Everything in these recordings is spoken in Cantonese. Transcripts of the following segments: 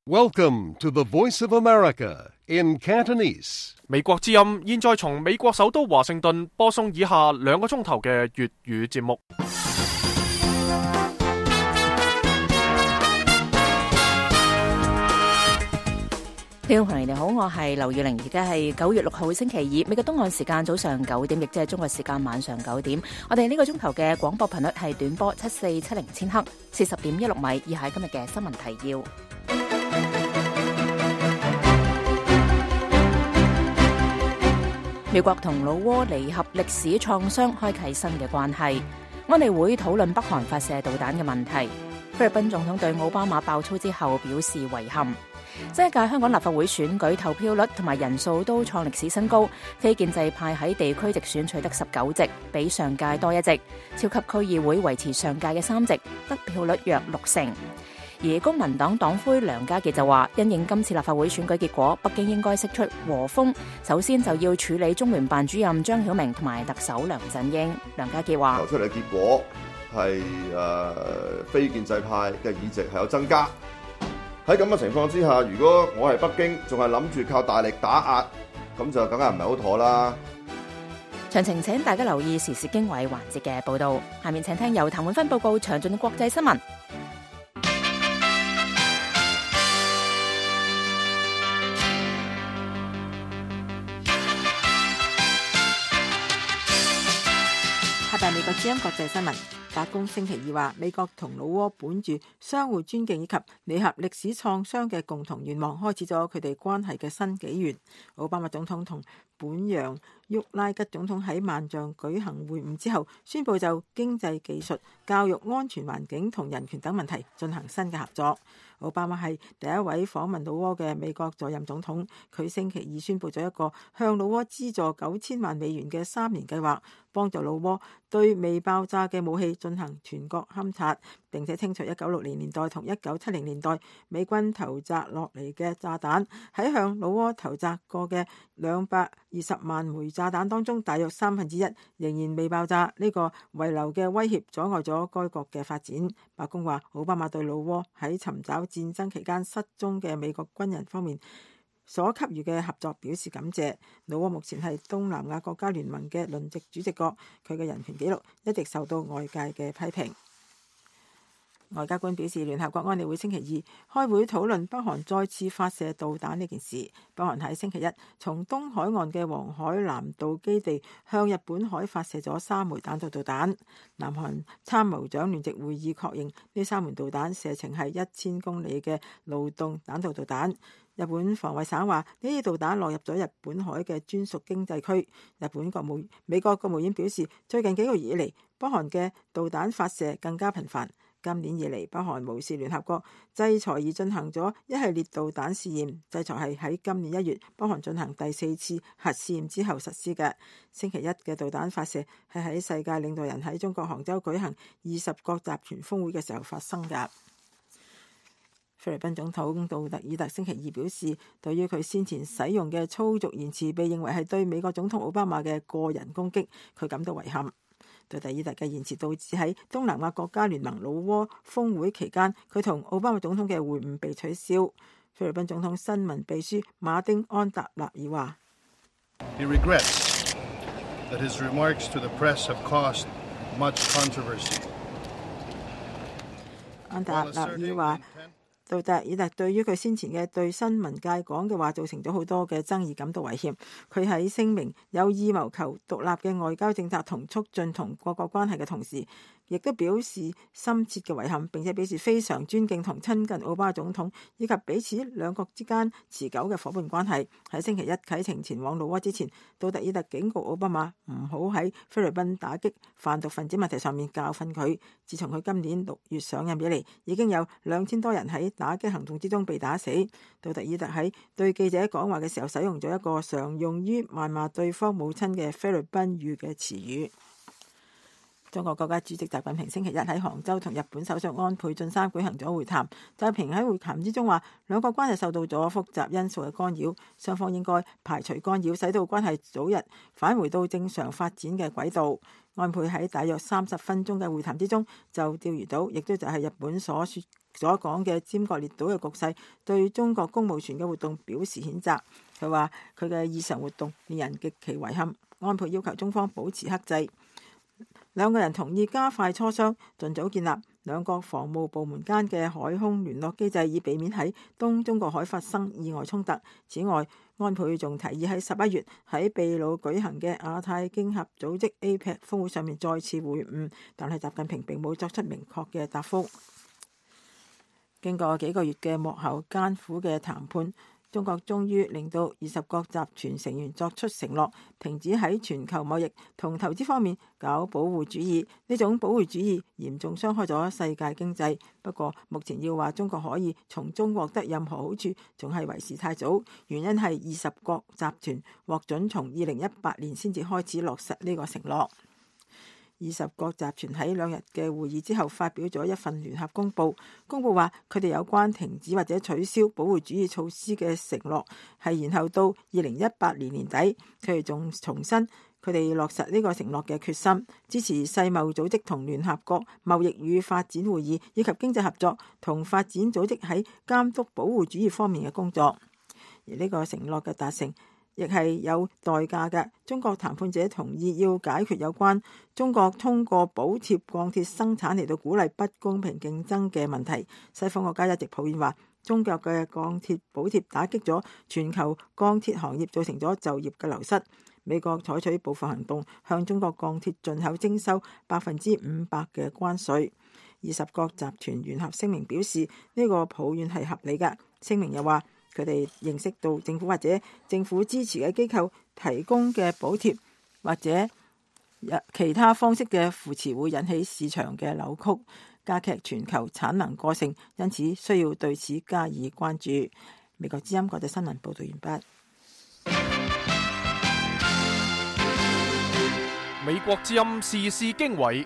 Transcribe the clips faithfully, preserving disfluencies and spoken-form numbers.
Welcome to the Voice of America in Cantonese. 美國之音現在從美國首都華盛頓播送以下兩個鐘頭嘅粵語節目。 聽眾朋友你好，我係劉月玲，而家係九月六號星期二，美國東岸時間早上九點，亦即係中國時間晚上九點。我哋呢個鐘頭嘅廣播頻率係短波七四七零千赫，四十點一六米。以下係今日嘅新聞提要。美國同老撾離合歷史創傷，開啟新嘅關係。安理會討論北韓發射導彈嘅問題。菲律賓總統對奧巴馬爆粗之後表示遺憾。新一屆香港立法會選舉投票率同埋人數都創歷史新高，非建制派喺地區直選取得十九席，比上屆多一席。超級區議會維持上屆嘅三席，得票率約六成。而公民黨黨魁梁家傑就話，因應今次立法會選舉結果，北京應該釋出和風，首先就要處理中聯辦主任張曉明同埋特首梁振英。梁家傑話： 投出嚟嘅結果係誒、呃、非建制派嘅議席係有增加。喺咁嘅情況之下，如果我係北京，仲係諗住靠大力打壓，咁就梗係唔係好妥啦。 詳情請大家留意時事經緯環節嘅報導。下面請聽由譚永芬報告詳盡國際新聞。 係美國之音國際新聞。白宮星期二話，美國同老撾本住相互尊敬以及彌合歷史創傷嘅共同願望，開始咗佢哋關係嘅新紀元。奧巴馬總統同本揚沃拉吉總統喺萬象舉行會晤之後，宣布就經濟、技術、教育、安全環境同人權等問題進行新嘅合作。奧巴馬係第一位訪問老撾嘅美國在任總統，佢星期二宣布咗一個向老撾資助九千萬美元嘅三年計劃，幫助老撾對未爆炸嘅武器進行全國勘察，並且清除一九六零年代同一九七零年代美軍投擲落嚟嘅炸彈。喺向老撾投擲過嘅兩百二十萬枚炸彈當中，大約三分之一仍然未爆炸。呢個遺留嘅威脅阻礙咗該國嘅發展。白宮話，奧巴馬對老撾喺尋找戰爭期間失蹤嘅美國軍人方面所給予嘅合作表示感謝。老撾目前係東南亞國家聯盟嘅輪值主席國，佢嘅人權紀錄一直受到外界嘅批評。外交官表示，聯合國安理會星期二開會討論北韓再次發射導彈呢件事。北韓喺星期一從東海岸嘅黃海南道基地向日本海發射咗三枚彈道導彈。南韓參謀長聯席會議確認呢三枚導彈射程係一千公里嘅勞動彈道導彈。日本防衛省話呢啲導彈落入咗日本海嘅專屬經濟區。日本國務美國國務院表示，最近幾個月以嚟，北韓嘅導彈發射更加頻繁。今年以嚟，北韓無視聯合國制裁而進行咗一系列導彈試驗。制裁係喺今年一月北韓進行第四次核試驗之後實施嘅。星期一嘅導彈發射係喺世界領導人喺中國杭州舉行二十國集團峰會嘅時候發生㗎。菲律賓總統杜特爾特星期二表示，對於佢先前使用嘅粗俗言辭被認為係對美國總統奧巴馬嘅個人攻擊，佢感到遺憾。杜特爾特嘅言辭導致喺東南亞國家聯盟老撾峰會期間，佢同奧巴馬總統嘅會晤被取消。菲律賓總統新聞秘書馬丁安達納爾話： He regrets that his remarks to the press have caused much controversy. 安達納爾話：杜特爾特對於佢先前嘅對新聞界講嘅話造成咗好多嘅爭議感到遺憾。佢喺聲明有意謀求獨立嘅外交政策同促進同各國關係嘅同時，亦都表示深切嘅遺憾，並且表示非常尊敬同親近奧巴馬總統以及彼此兩國之間持久嘅夥伴關係。喺星期一啟程前往老撾之前，杜特爾特警告奧巴馬唔好喺菲律賓打擊販毒分子問題上面教訓佢。自從佢今年六月上任以嚟，已經有兩千多人喺打擊行動之中被打死。杜特爾特喺對記者講話嘅時候，使用咗一個常用於謾罵對方母親嘅菲律賓語嘅詞語。中國國家主席習近平星期一喺杭州同日本首相安倍晉三舉行咗會談。習近平喺會談之中話，兩國關係受到咗複雜因素嘅干擾，雙方應該排除干擾，使到關係早日返回到正常發展嘅軌道。安倍喺大約三十分鐘嘅會談之中就釣魚島，亦都就係日本所說所講嘅尖閣列島嘅局勢，對中國公務船嘅活動表示譴責。佢話佢嘅異常活動令人極其遺憾。安倍要求中方保持克制。兩個人同意加快磋商，盡早建立兩國防務部門間嘅海空聯絡機制，以避免喺東中國海發生意外衝突。此外，安倍仲提議喺十一月喺秘魯舉行嘅亞太經合組織 A P E C 峰會上面再次會晤，但係習近平並冇作出明確嘅答覆。經過幾個月嘅幕後艱苦嘅談判，中國終於令到二十國集團成員作出承諾，停止喺全球貿易同投資方面搞保護主義。呢種保護主義嚴重傷害咗世界經濟。不過目前要話中國可以從中獲得任何好處，仲係為時太早。原因係二十國集團獲准從二零一八年先至開始落實呢個承諾。二十國集團喺兩日嘅會議之後發表咗一份聯合公報，公報話佢哋有關停止或者取消保護主義措施嘅承諾係延後到二零一八年年底。佢哋仲重申佢哋落實呢個承諾嘅決心，支持世貿組織同聯合國貿易與發展會議以及經濟合作同發展組織喺監督保護主義方面嘅工作。而呢個承諾嘅達成亦係有代價嘅。中國談判者同意要解決有關中國通過補貼鋼鐵生產嚟到鼓勵不公平競爭嘅問題。西方國家一直抱怨話，中國嘅鋼鐵補貼打擊咗全球鋼鐵行業，造成咗就業嘅流失。美國採取報復行動，向中國鋼鐵進口徵收百分之五百嘅關稅。二十國集團聯合聲明表示，呢個抱怨係合理嘅。聲明又話，佢哋認識到政府或者政府支持嘅機構提供嘅補貼或者其他方式嘅扶持會引起市場嘅扭曲，加劇全球產能過剩，因此需要對此加以關注。美國之音國際新聞報道完畢。 美國之音時事經緯，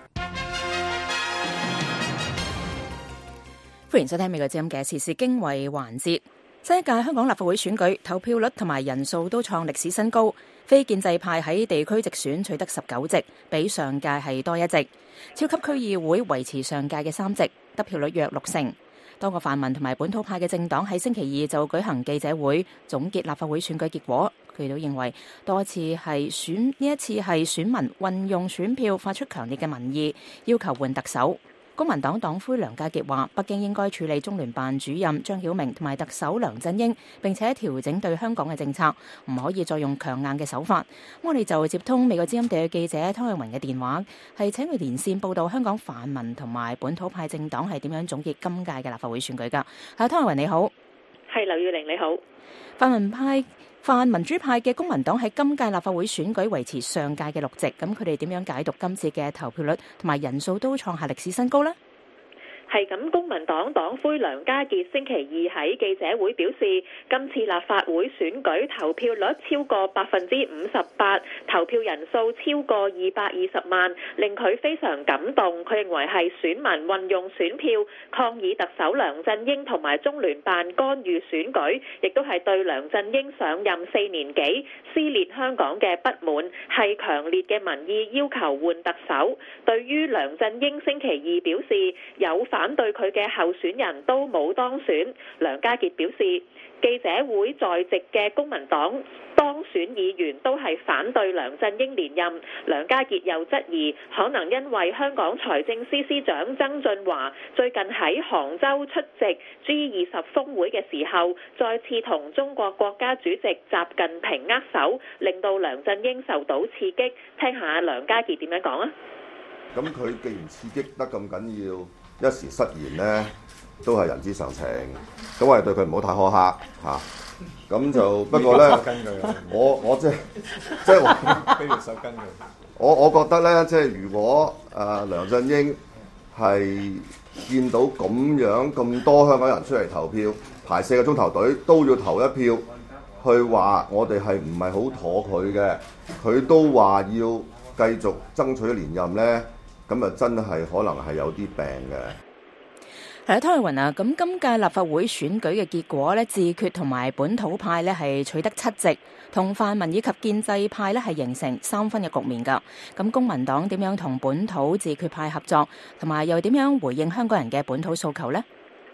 歡迎收聽美國之音嘅時事經緯環節。新一屆香港立法會選舉投票率同埋人數都創歷史新高，非建制派喺地區直選取得十九席，比上屆係多一席。超級區議會維持上屆嘅三席，得票率約六成。多個泛民同埋本土派嘅政黨喺星期二就舉行記者會，總結立法會選舉結果。佢哋都認為多次係選呢一次係選民運用選票發出強烈嘅民意，要求換特首。公民黨黨魁梁家傑話，北京應該處理中聯辦主任張曉明同埋特首梁振英，並且調整對香港嘅政策，唔可以再用強硬嘅手法。我哋就接通美國之音地嘅記者湯慧雲嘅電話，係請佢連線報道香港泛民同埋本土派政黨係點樣總結今屆嘅立法會選舉㗎。係湯慧雲你好。 係劉月玲你好。 泛民派泛民主派嘅公民黨喺今屆立法會選舉維持上屆嘅六席，咁佢哋點樣解讀今次嘅投票率同埋人數都創下歷史新高呢？ 係咁，公民黨黨魁梁家傑星期二喺記者會表示，今次立法會選舉投票率超過百分之五十八，投票人數超過二百二十萬，令佢非常感動。佢認為係選民運用選票抗議特首梁振英同埋中聯辦干預選舉，亦都係對梁振英上任四年幾撕裂香港嘅不滿，係強烈嘅民意要求換特首。對於梁振英星期二表示有反對佢嘅候選人都冇當選，梁家傑表示，記者會在席嘅公民黨當選議員都係反對梁振英連任。梁家傑又質疑，可能因為香港財政司司長曾俊華最近喺杭州出席 G 二十峰會嘅時候，再次同中國國家主席習近平握手，令到梁振英受到刺激。聽下梁家傑點樣講啊？ 咁佢既然刺激得咁緊要，一時失言呢，都係人之常情。咁我哋對佢唔好太苛刻嚇。咁就不過咧，我我即係即係話，俾條手跟佢。我我覺得咧，即係如果誒、呃、梁振英係見到咁樣咁多香港人出嚟投票，排四個鐘頭隊都要投一票，去話我哋係唔係好妥佢嘅，佢都話要繼續爭取連任咧。咁啊，真係可能係有啲病嘅。 係啊，湯慧雲啊，咁今屆立法會選舉嘅結果咧，自決同埋本土派咧係取得七席，同泛民以及建制派咧係形成三分嘅局面㗎。咁公民黨點樣同本土自決派合作，同埋又點樣回應香港人嘅本土訴求呢？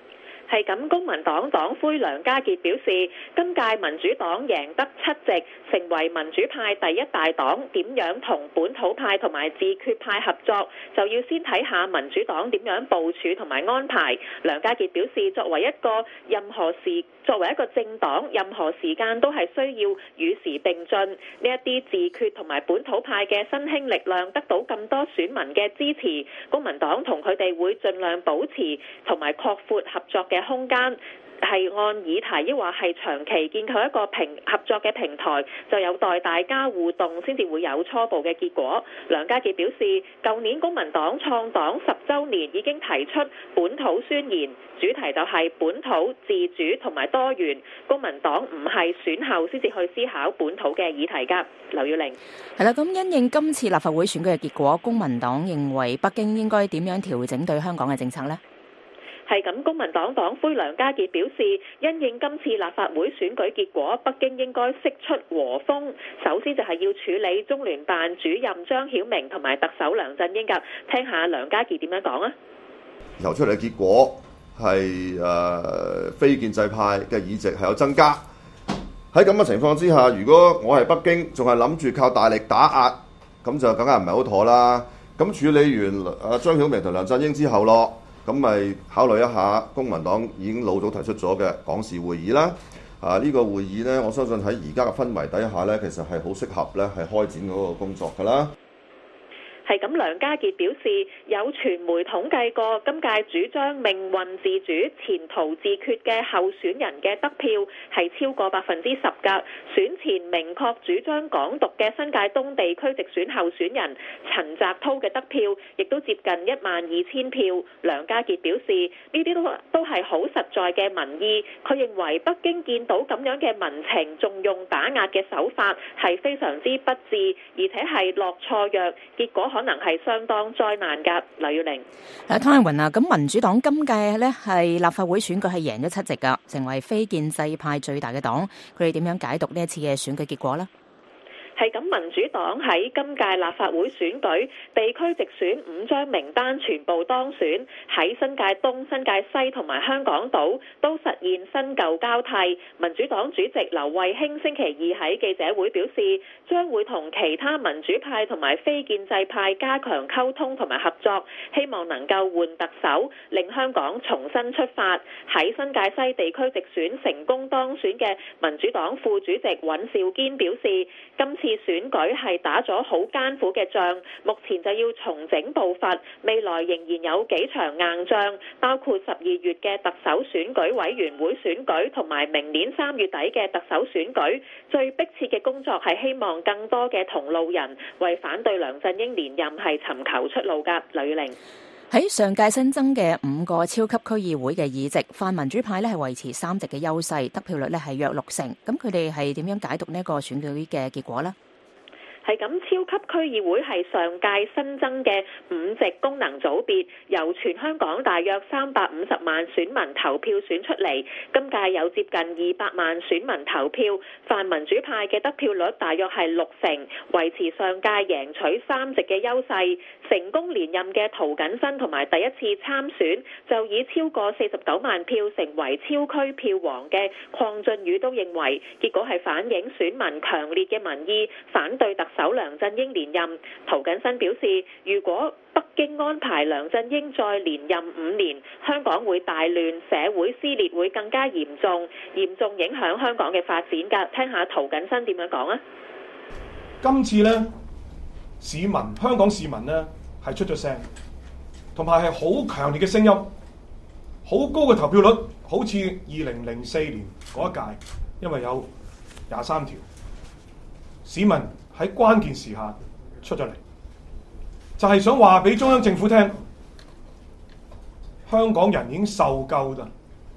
係咁，公民黨黨魁梁家傑表示，今屆民主黨贏得七席，成為民主派第一大黨。點樣同本土派同埋自決派合作，就要先睇下民主黨點樣部署同埋安排。梁家傑表示，作為一個任何時作為一個政黨，任何時間都係需要與時並進。呢一啲自決同埋本土派嘅新興力量得到咁多選民嘅支持，公民黨同佢哋會盡量保持同埋擴闊合作嘅空間。係按議題，抑或係長期建構一個平合作嘅平台，就有待大家互動先至會有初步嘅結果。梁家傑表示，舊年公民黨創黨十週年已經提出本土宣言，主題就係本土自主同埋多元。公民黨唔係選後先至去思考本土嘅議題㗎。劉耀玲係啦，咁因應今次立法會選舉嘅結果，公民黨認為北京應該點樣調整對香港嘅政策呢？ 係咁，公民黨黨魁梁家傑表示，因應今次立法會選舉結果，北京應該釋出和風。首先就係要處理中聯辦主任張曉明同埋特首梁振英㗎。聽下梁家傑點樣講啊？ 投出嚟嘅結果係誒、呃、非建制派嘅議席係有增加。喺咁嘅情況之下，如果我係北京，仲係諗住靠大力打壓，咁就更加唔係好妥啦。咁處理完誒張曉明同梁振英之後咯。咁咪考慮一下，公民黨已經老早提出咗嘅港事會議啦。啊，呢、這個會議呢，我相信喺而家嘅氛圍底下呢，其實係好適合呢，係開展嗰個工作㗎啦。 係咁，梁家傑表示，有傳媒統計過，今屆主張命運自主、前途自決嘅候選人嘅得票係超過百分之十㗎。選前明確主張港獨嘅新界東地區直選候選人陳澤濤嘅得票亦都接近一萬二千票。梁家傑表示，呢啲都都係好實在嘅民意。佢認為北京見到咁樣嘅民情，仲用打壓嘅手法係非常之不智，而且係落錯藥，結果可能係相當災難㗎。劉耀玲， 誒湯慧雲啊，咁民主黨今屆呢係立法會選舉係贏咗七席㗎，成為非建制派最大嘅黨。佢哋點樣解讀呢一次嘅選舉結果呢？ 係咁，民主黨喺今屆立法會選舉地區直選五張名單全部當選，喺新界東、新界西同埋香港島都實現新舊交替。民主黨主席劉慧卿星期二喺記者會表示，將會同其他民主派同埋非建制派加強溝通同埋合作，希望能夠換特首，令香港重新出發。喺新界西地區直選成功當選嘅民主黨副主席尹兆堅表示，今次選舉係打咗好艱苦嘅仗，目前就要重整步伐，未來仍然有幾場硬仗，包括十二月嘅特首選舉委員會選舉同埋明年三月底嘅特首選舉。最迫切嘅工作係希望更多嘅同路人為反對梁振英連任係尋求出路㗎。呂玲喺上屆新增嘅五個超級區議會嘅議席，泛民主派咧係維持三席嘅優勢，得票率咧係約六成。咁佢哋係點樣解讀呢一個選舉嘅結果呢？ 係咁，超級區議會係上屆新增嘅五席功能組別，由全香港大約三百五十萬選民投票選出嚟。今屆有接近二百萬選民投票，泛民主派嘅得票率大約係六成，維持上屆贏取三席嘅優勢。成功連任嘅涂謹申同埋第一次參選，就以超過四十九萬票成為超區票王嘅鄺俊宇都認為，結果係反映選民強烈嘅民意，反對特首梁振英連任。涂謹申表示，如果北京安排梁振英再連任五年，香港會大亂，社會撕裂會更加嚴重，嚴重影響香港嘅發展㗎。聽下涂謹申點樣講啊？ 今次呢，市民香港市民呢係出咗聲，同埋係好強烈嘅聲音，好高嘅投票率，好似二零零四年嗰一屆，因為有廿三條，市民喺關鍵時刻出咗嚟，就係想話俾中央政府聽，香港人已經受夠啦。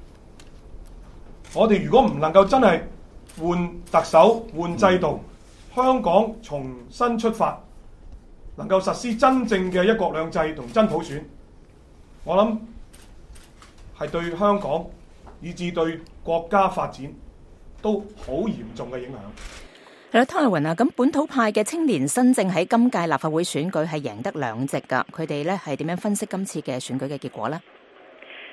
我哋如果唔能夠真係換特首、換制度，香港重新出發，能夠實施真正嘅一國兩制同真普選，我諗係對香港以至對國家發展都好嚴重嘅影響。 係啦，湯慧雲啊，咁本土派嘅青年新政喺今屆立法會選舉係贏得兩席㗎，佢哋咧係點樣分析今次嘅選舉嘅結果呢？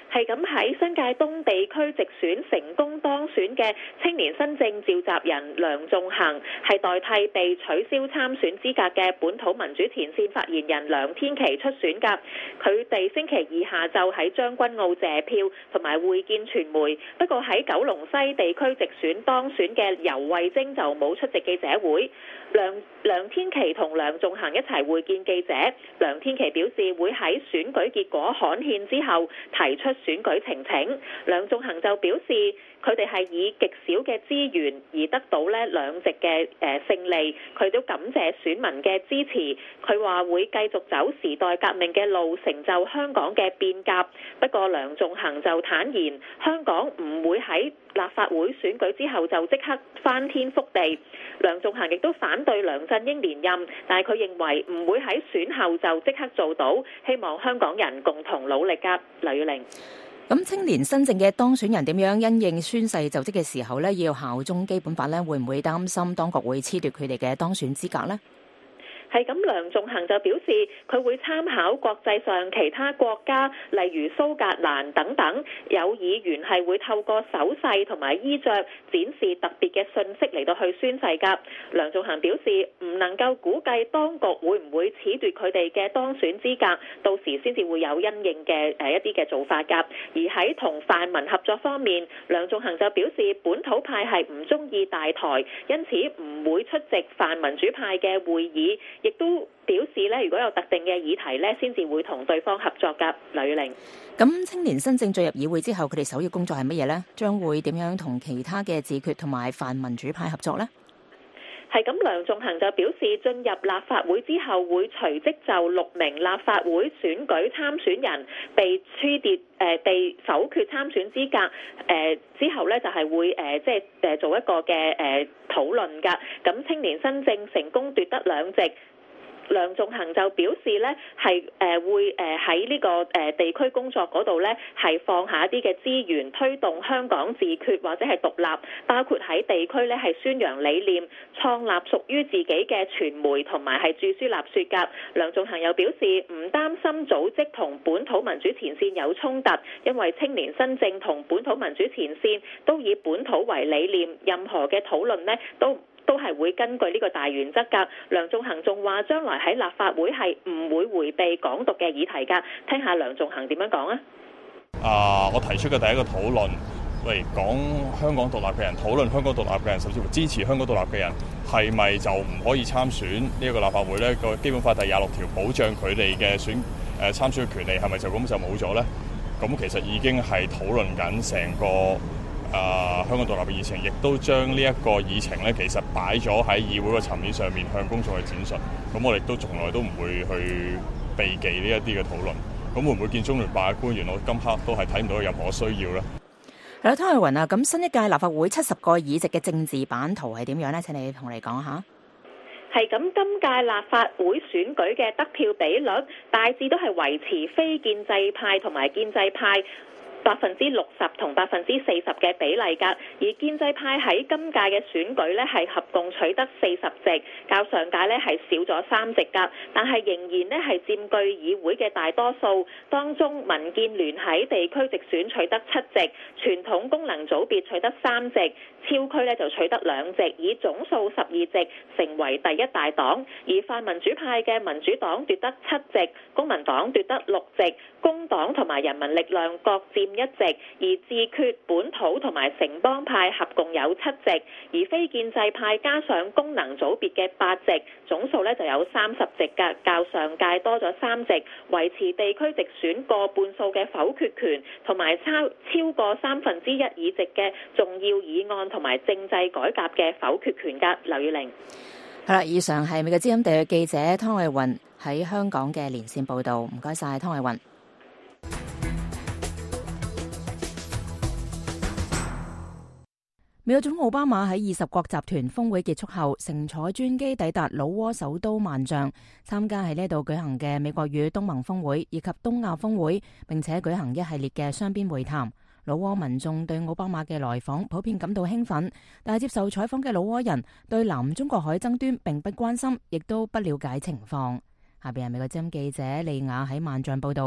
係咁喺新界東地區直選成功當選嘅青年新政召集人梁頌恆，係代替被取消參選資格嘅本土民主前線發言人梁天琦出選㗎。佢哋星期二下晝喺將軍澳謝票同埋會見傳媒，不過喺九龍西地區直選當選嘅游蕙禎就冇出席記者會。梁梁天琦同梁頌恆一齊會見記者，梁天琦表示會喺選舉結果刊憲之後提出選舉呈請，梁頌恆就表示佢哋係以極少嘅資源而得到呢兩席嘅誒勝利，佢都感謝選民嘅支持。佢話會繼續走時代革命嘅路，成就香港嘅變革。不過梁頌恆就坦言，香港唔會喺立法會選舉之後就即刻翻天覆地。梁頌恆亦都反對梁振英連任，但係佢認為唔會喺選後就即刻做到，希望香港人共同努力㗎。劉玉玲。 咁青年新政嘅當選人點樣因應宣誓就職嘅時候呢，要效忠基本法呢？會唔會擔心當局會褫奪佢哋嘅當選資格呢？ 係咁，梁頌恆就表示佢會參考國際上其他國家，例如蘇格蘭等等，有議員係會透過手勢同埋衣着展示特別嘅信息嚟到去宣誓㗎。梁頌恆表示唔能夠估計當局會唔會褫奪佢哋嘅當選資格，到時先至會有因應嘅誒一啲嘅做法㗎。而喺同泛民合作方面，梁頌恆就表示本土派係唔中意大台，因此唔會出席泛民主派嘅會議。亦都表示咧，如果有特定嘅議題咧，先至會同對方合作㗎。呂玲， 咁青年新政進入議會之後，佢哋首要工作係乜嘢呢？將會點樣同其他嘅自決同埋泛民主派合作呢？ 係咁，梁頌恆就表示進入立法會之後，會隨即就六名立法會選舉參選人被褫奪誒被否決參選資格誒、呃、之後咧，就係會誒即係誒做一個嘅誒討論㗎。咁青年新政成功奪得兩席。梁頌恆就表示咧，係誒會誒喺呢個誒地區工作嗰度咧，係放下一啲嘅資源，推動香港自決或者係獨立，包括喺地區咧係宣揚理念，創立屬於自己嘅傳媒同埋係著書立說㗎。梁頌恆又表示唔擔心組織同本土民主前線有衝突，因為青年新政同本土民主前線都以本土為理念，任何嘅討論呢都都係會根據呢個大原則㗎。梁頌恆仲話將來喺立法會係唔會迴避港獨嘅議題㗎。聽下梁頌恆點樣講啊？ 啊！我提出嘅第一個討論，喂，講香港獨立嘅人，討論香港獨立嘅人，甚至乎支持香港獨立嘅人，係咪就唔可以參選呢一個立法會呢？個基本法第廿六條保障佢哋嘅選誒、呃、參選嘅權利，係咪就咁就冇咗呢？咁其實已經係討論緊成個。啊、呃！香港獨立嘅議程，亦都將呢一個議程咧，其實擺咗喺議會嘅層面上面，向公眾去展述。咁我哋都從來都唔會去避忌呢一啲嘅討論。咁會唔會見中聯辦嘅官員？我今刻都係睇唔到任何需要咧。 係啦，湯偉雲啊，咁新一屆立法會七十個議席嘅政治版圖係點樣咧？請你同我哋講下。 係咁，今屆立法會選舉嘅得票比率大致都係維持非建制派同埋建制派百分之六十同百分之四十嘅比例㗎，而建制派喺今屆嘅選舉呢係合共取得四十席，較上屆呢係少咗三席㗎，但係仍然呢係佔據議會嘅大多數。當中民建聯喺地區直選取得七席，傳統功能組別取得三席，超區呢就取得兩席，以總數十二席成為第一大黨。而泛民主派嘅民主黨奪得七席，公民黨奪得六席，工黨同埋人民力量各佔一席，而自決本土同埋城邦派合共有七席，而非建制派加上功能組別嘅八席，總數咧就有三十席㗎，較上屆多咗三席，維持地區直選過半數嘅否決權，同埋超超過三分之一議席嘅重要議案同埋政制改革嘅否決權㗎。劉宇玲， 係啦，以上係美國之音地嘅記者湯偉雲喺香港嘅連線報導，唔該晒湯偉雲。美國總統奧巴馬喺二十國集團峰會結束後，乘坐專機抵達老撾首都萬象，參加喺呢度舉行嘅美國與東盟峰會以及東亞峰會，並且舉行一系列嘅雙邊會談。老撾民眾對奧巴馬嘅來訪普遍感到興奮，但係接受採訪嘅老撾人對南中國海爭端並不關心，亦都不了解情況。下邊係美國之音記者利亞喺萬象報道。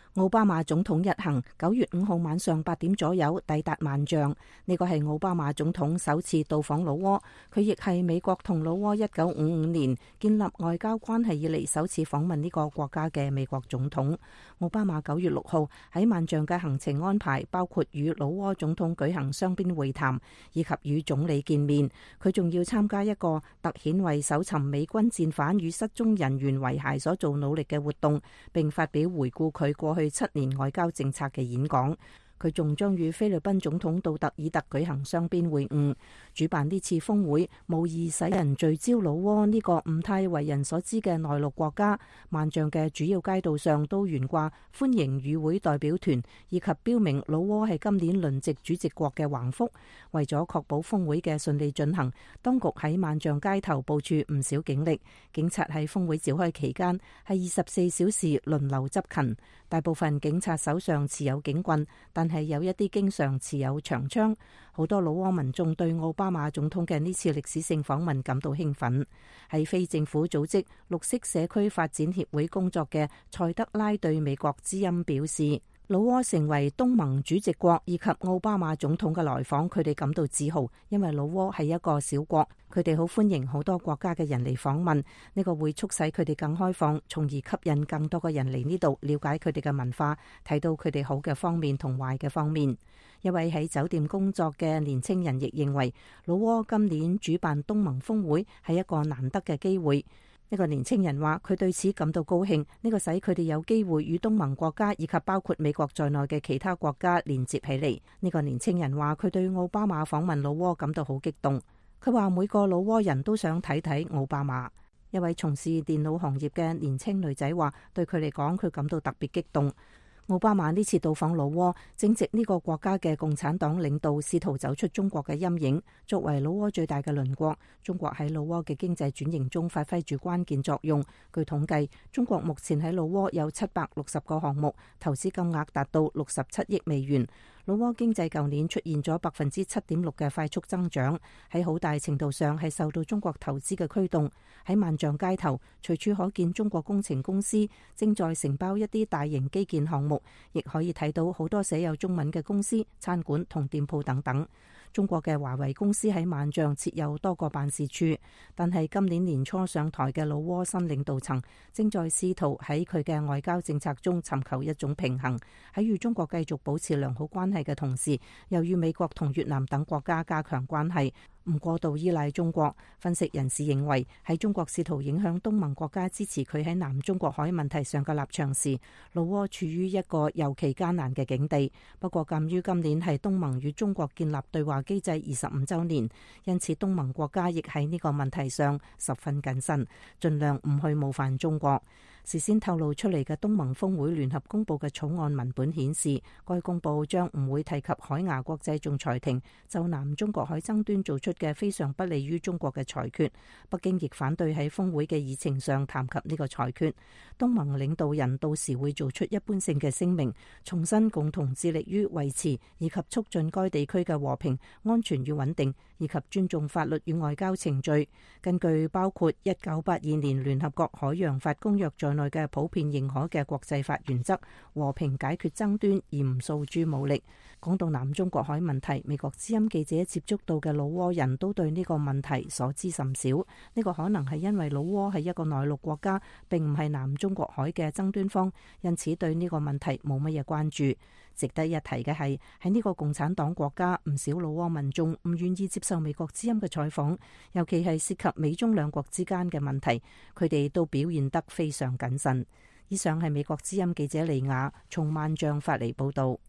奧巴馬總統日行九月五號晚上八點左右抵達萬象，呢個係奧巴馬總統首次到訪老撾，佢亦係美國同老撾一九五五年建立外交關係以嚟首次訪問呢個國家嘅美國總統。奧巴馬九月六號喺萬象嘅行程安排包括與老撾總統舉行雙邊會談，以及與總理見面。佢仲要參加一個特顯為搜尋美軍戰犯與失蹤人員遺骸所做努力嘅活動，並發表回顧佢過去七年外交政策嘅演講。佢仲將與菲律賓總統杜特爾特舉行雙邊會晤。主辦呢次峰會無疑使人聚焦老撾呢個唔太為人所知嘅內陸國家。萬象嘅主要街道上都懸掛歡迎與會代表團以及標明老撾係今年輪值主席國嘅橫幅。為咗確保峰會嘅順利進行，當局喺萬象街頭部署唔少警力。警察喺峰會召開期間係二十四小時輪流執勤，大部分警察手上持有警棍，但係有一啲經常持有長槍。好多老撾民眾對奧巴馬總統嘅呢次歷史性訪問感到興奮。喺非政府組織綠色社區發展協會工作嘅塞德拉對美國之音表示，老撾成為東盟主席國以及奧巴馬總統嘅來訪，佢哋感到自豪，因為老撾係一個小國，佢哋好歡迎好多國家嘅人嚟訪問，呢個會促使佢哋更開放，從而吸引更多嘅人嚟呢度了解佢哋嘅文化，睇到佢哋好嘅方面同壞嘅方面。一位喺酒店工作嘅年青人亦認為，老撾今年主辦東盟峰會係一個難得嘅機會。呢個年青人話：佢對此感到高興，呢個使佢哋有機會與東盟國家以及包括美國在內嘅其他國家連接起嚟。呢個年青人話：佢對奧巴馬訪問老撾感到好激動。佢話每個老撾人都想睇睇奧巴馬。一位從事電腦行業嘅年青女仔話：對佢嚟講，佢感到特別激動。奧巴馬呢次到訪老撾，正值呢個國家嘅共產黨領導試圖走出中國嘅陰影。作為老撾最大嘅鄰國，中國喺老撾嘅經濟轉型中發揮住關鍵作用。據統計，中國目前喺老撾有七百六十個項目，投資金額達到六十七億美元。老撾經濟舊年出現咗百分之七點六嘅快速增長，喺好大程度上係受到中國投資嘅驅動。喺萬象街頭，隨處可見中國工程公司正在承包一啲大型基建項目，亦可以睇到好多寫有中文嘅公司、餐館同店鋪等等。中國嘅華為公司喺萬象設有多個辦事處，但係今年年初上台嘅老撾新領導層正在試圖喺佢嘅外交政策中尋求一種平衡，喺與中國繼續保持良好關係嘅同時，又與美國同越南等國家加強關係，唔過度依賴中國。分析人士認為，喺中國試圖影響東盟國家支持佢喺南中國海問題上嘅立場時，老撾處於一個尤其艱難嘅境地。不過鑑於今年係東盟與中國建立對話機制二十五週年，因此東盟國家亦喺呢個問題上十分謹慎，盡量唔去冒犯中國。事先透露出嚟嘅東盟峰會聯合公佈嘅草案文本顯示，該公佈將唔會提及海牙國際仲裁庭就南中國海爭端做出嘅非常不利於中國嘅裁決。北京亦反對喺峰會嘅議程上談及呢個裁決。東盟領導人到時會做出一般性嘅聲明，重申共同致力於維持以及促進該地區嘅和平、安全與穩定，以及尊重法律與外交程序。根據包括一九八二年聯合國海洋法公約在內嘅普遍認可嘅國際法原則，和平解決爭端而唔訴諸武力。講到南中國海問題，美國之音記者接觸到嘅老撾人都對呢個問題所知甚少。呢個可能係因為老撾係一個內陸國家，並唔係南中國海嘅爭端方，因此對呢個問題冇乜嘢關注。值得一提嘅係，喺呢個共產黨國家，唔少老撾民眾唔願意接受美國之音嘅採訪，尤其係涉及美中兩國之間嘅問題，佢哋都表現得非常謹慎。以上係美國之音記者利亞從萬象發嚟報導。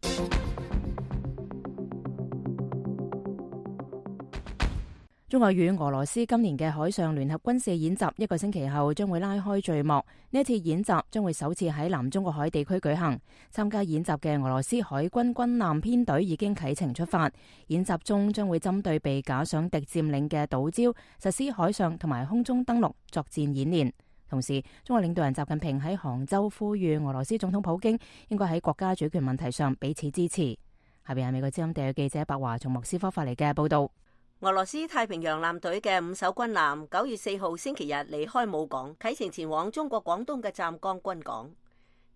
中國與俄羅斯今年嘅海上聯合軍事演習一個星期後將會拉開序幕。呢一次演習將會首次喺南中國海地區舉行。參加演習嘅俄羅斯海軍軍艦編隊已經啟程出發。演習中將會針對被假想敵佔領嘅島礁實施海上同埋空中登陸作戰演練。同時，中國領導人習近平喺杭州呼籲俄羅斯總統普京應該喺國家主權問題上彼此支持。下邊係美國之音地記者白華從莫斯科發嚟嘅報道。 俄羅斯太平洋艦隊嘅五艘軍艦九月四號星期日離開母港，啟程前往中國廣東嘅湛江軍港。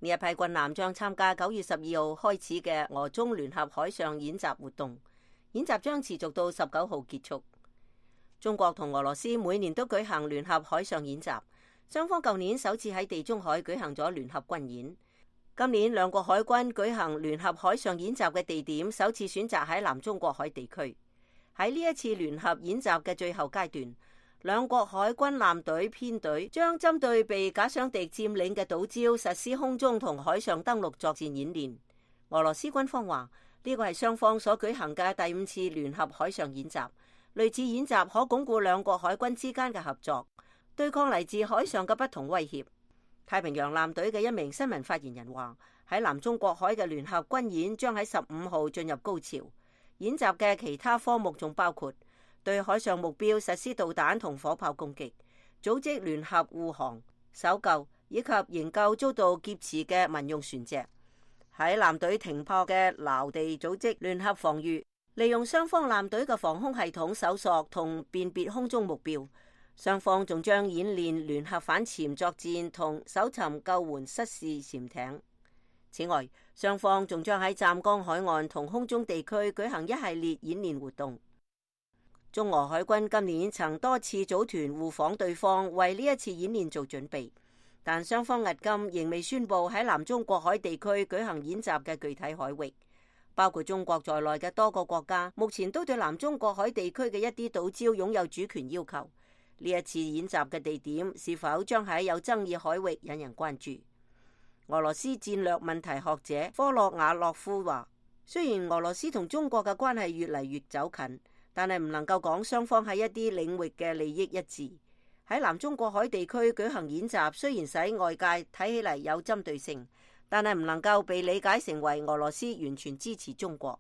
呢一批軍艦將參加九月十二號開始嘅俄中聯合海上演習活動，演習將持續到十九號結束。中國同俄羅斯每年都舉行聯合海上演習，雙方舊年首次喺地中海舉行咗聯合軍演。今年兩國海軍舉行聯合海上演習嘅地點首次選擇喺南中國海地區。喺呢一次聯合演習嘅最後階段，兩國海軍艦隊編隊將針對被假想敵佔領嘅島礁實施空中同海上登陸作戰演練。俄羅斯軍方話呢個係雙方所舉行嘅第五次聯合海上演習，類似演習可鞏固兩國海軍之間嘅合作，對抗嚟自海上嘅不同威脅。太平洋艦隊嘅一名新聞發言人話，喺南中國海嘅聯合軍演將喺十五號進入高潮。演習嘅其他科目仲包括對海上目標實施導彈同火炮攻擊，組織聯合護航、搜救以及營救遭到劫持嘅民用船隻。喺艦隊停泊嘅撈地組織聯合防禦，利用雙方艦隊嘅防空系統搜索同辨別空中目標。雙方仲將演練聯合反潛作戰同搜尋救援失事潛艇。此外，雙方仲將喺湛江海岸同空中地區舉行一系列演練活動。中俄海軍今年曾多次組團互訪對方，為呢一次演練做準備，但雙方迄今仍未宣布喺南中國海地區舉行演習嘅具體海域。包括中國在內嘅多個國家，目前都對南中國海地區嘅一啲島礁擁有主權要求。呢一次演習嘅地點是否將喺有爭議海域引人關注。俄羅斯戰略問題學者科洛瓦洛夫話，雖然俄羅斯同中國嘅關係越嚟越走近，但係唔能夠講雙方喺一啲領域嘅利益一致。喺南中國海地區舉行演習，雖然使外界睇起嚟有針對性，但係唔能夠被理解成為俄羅斯完全支持中國。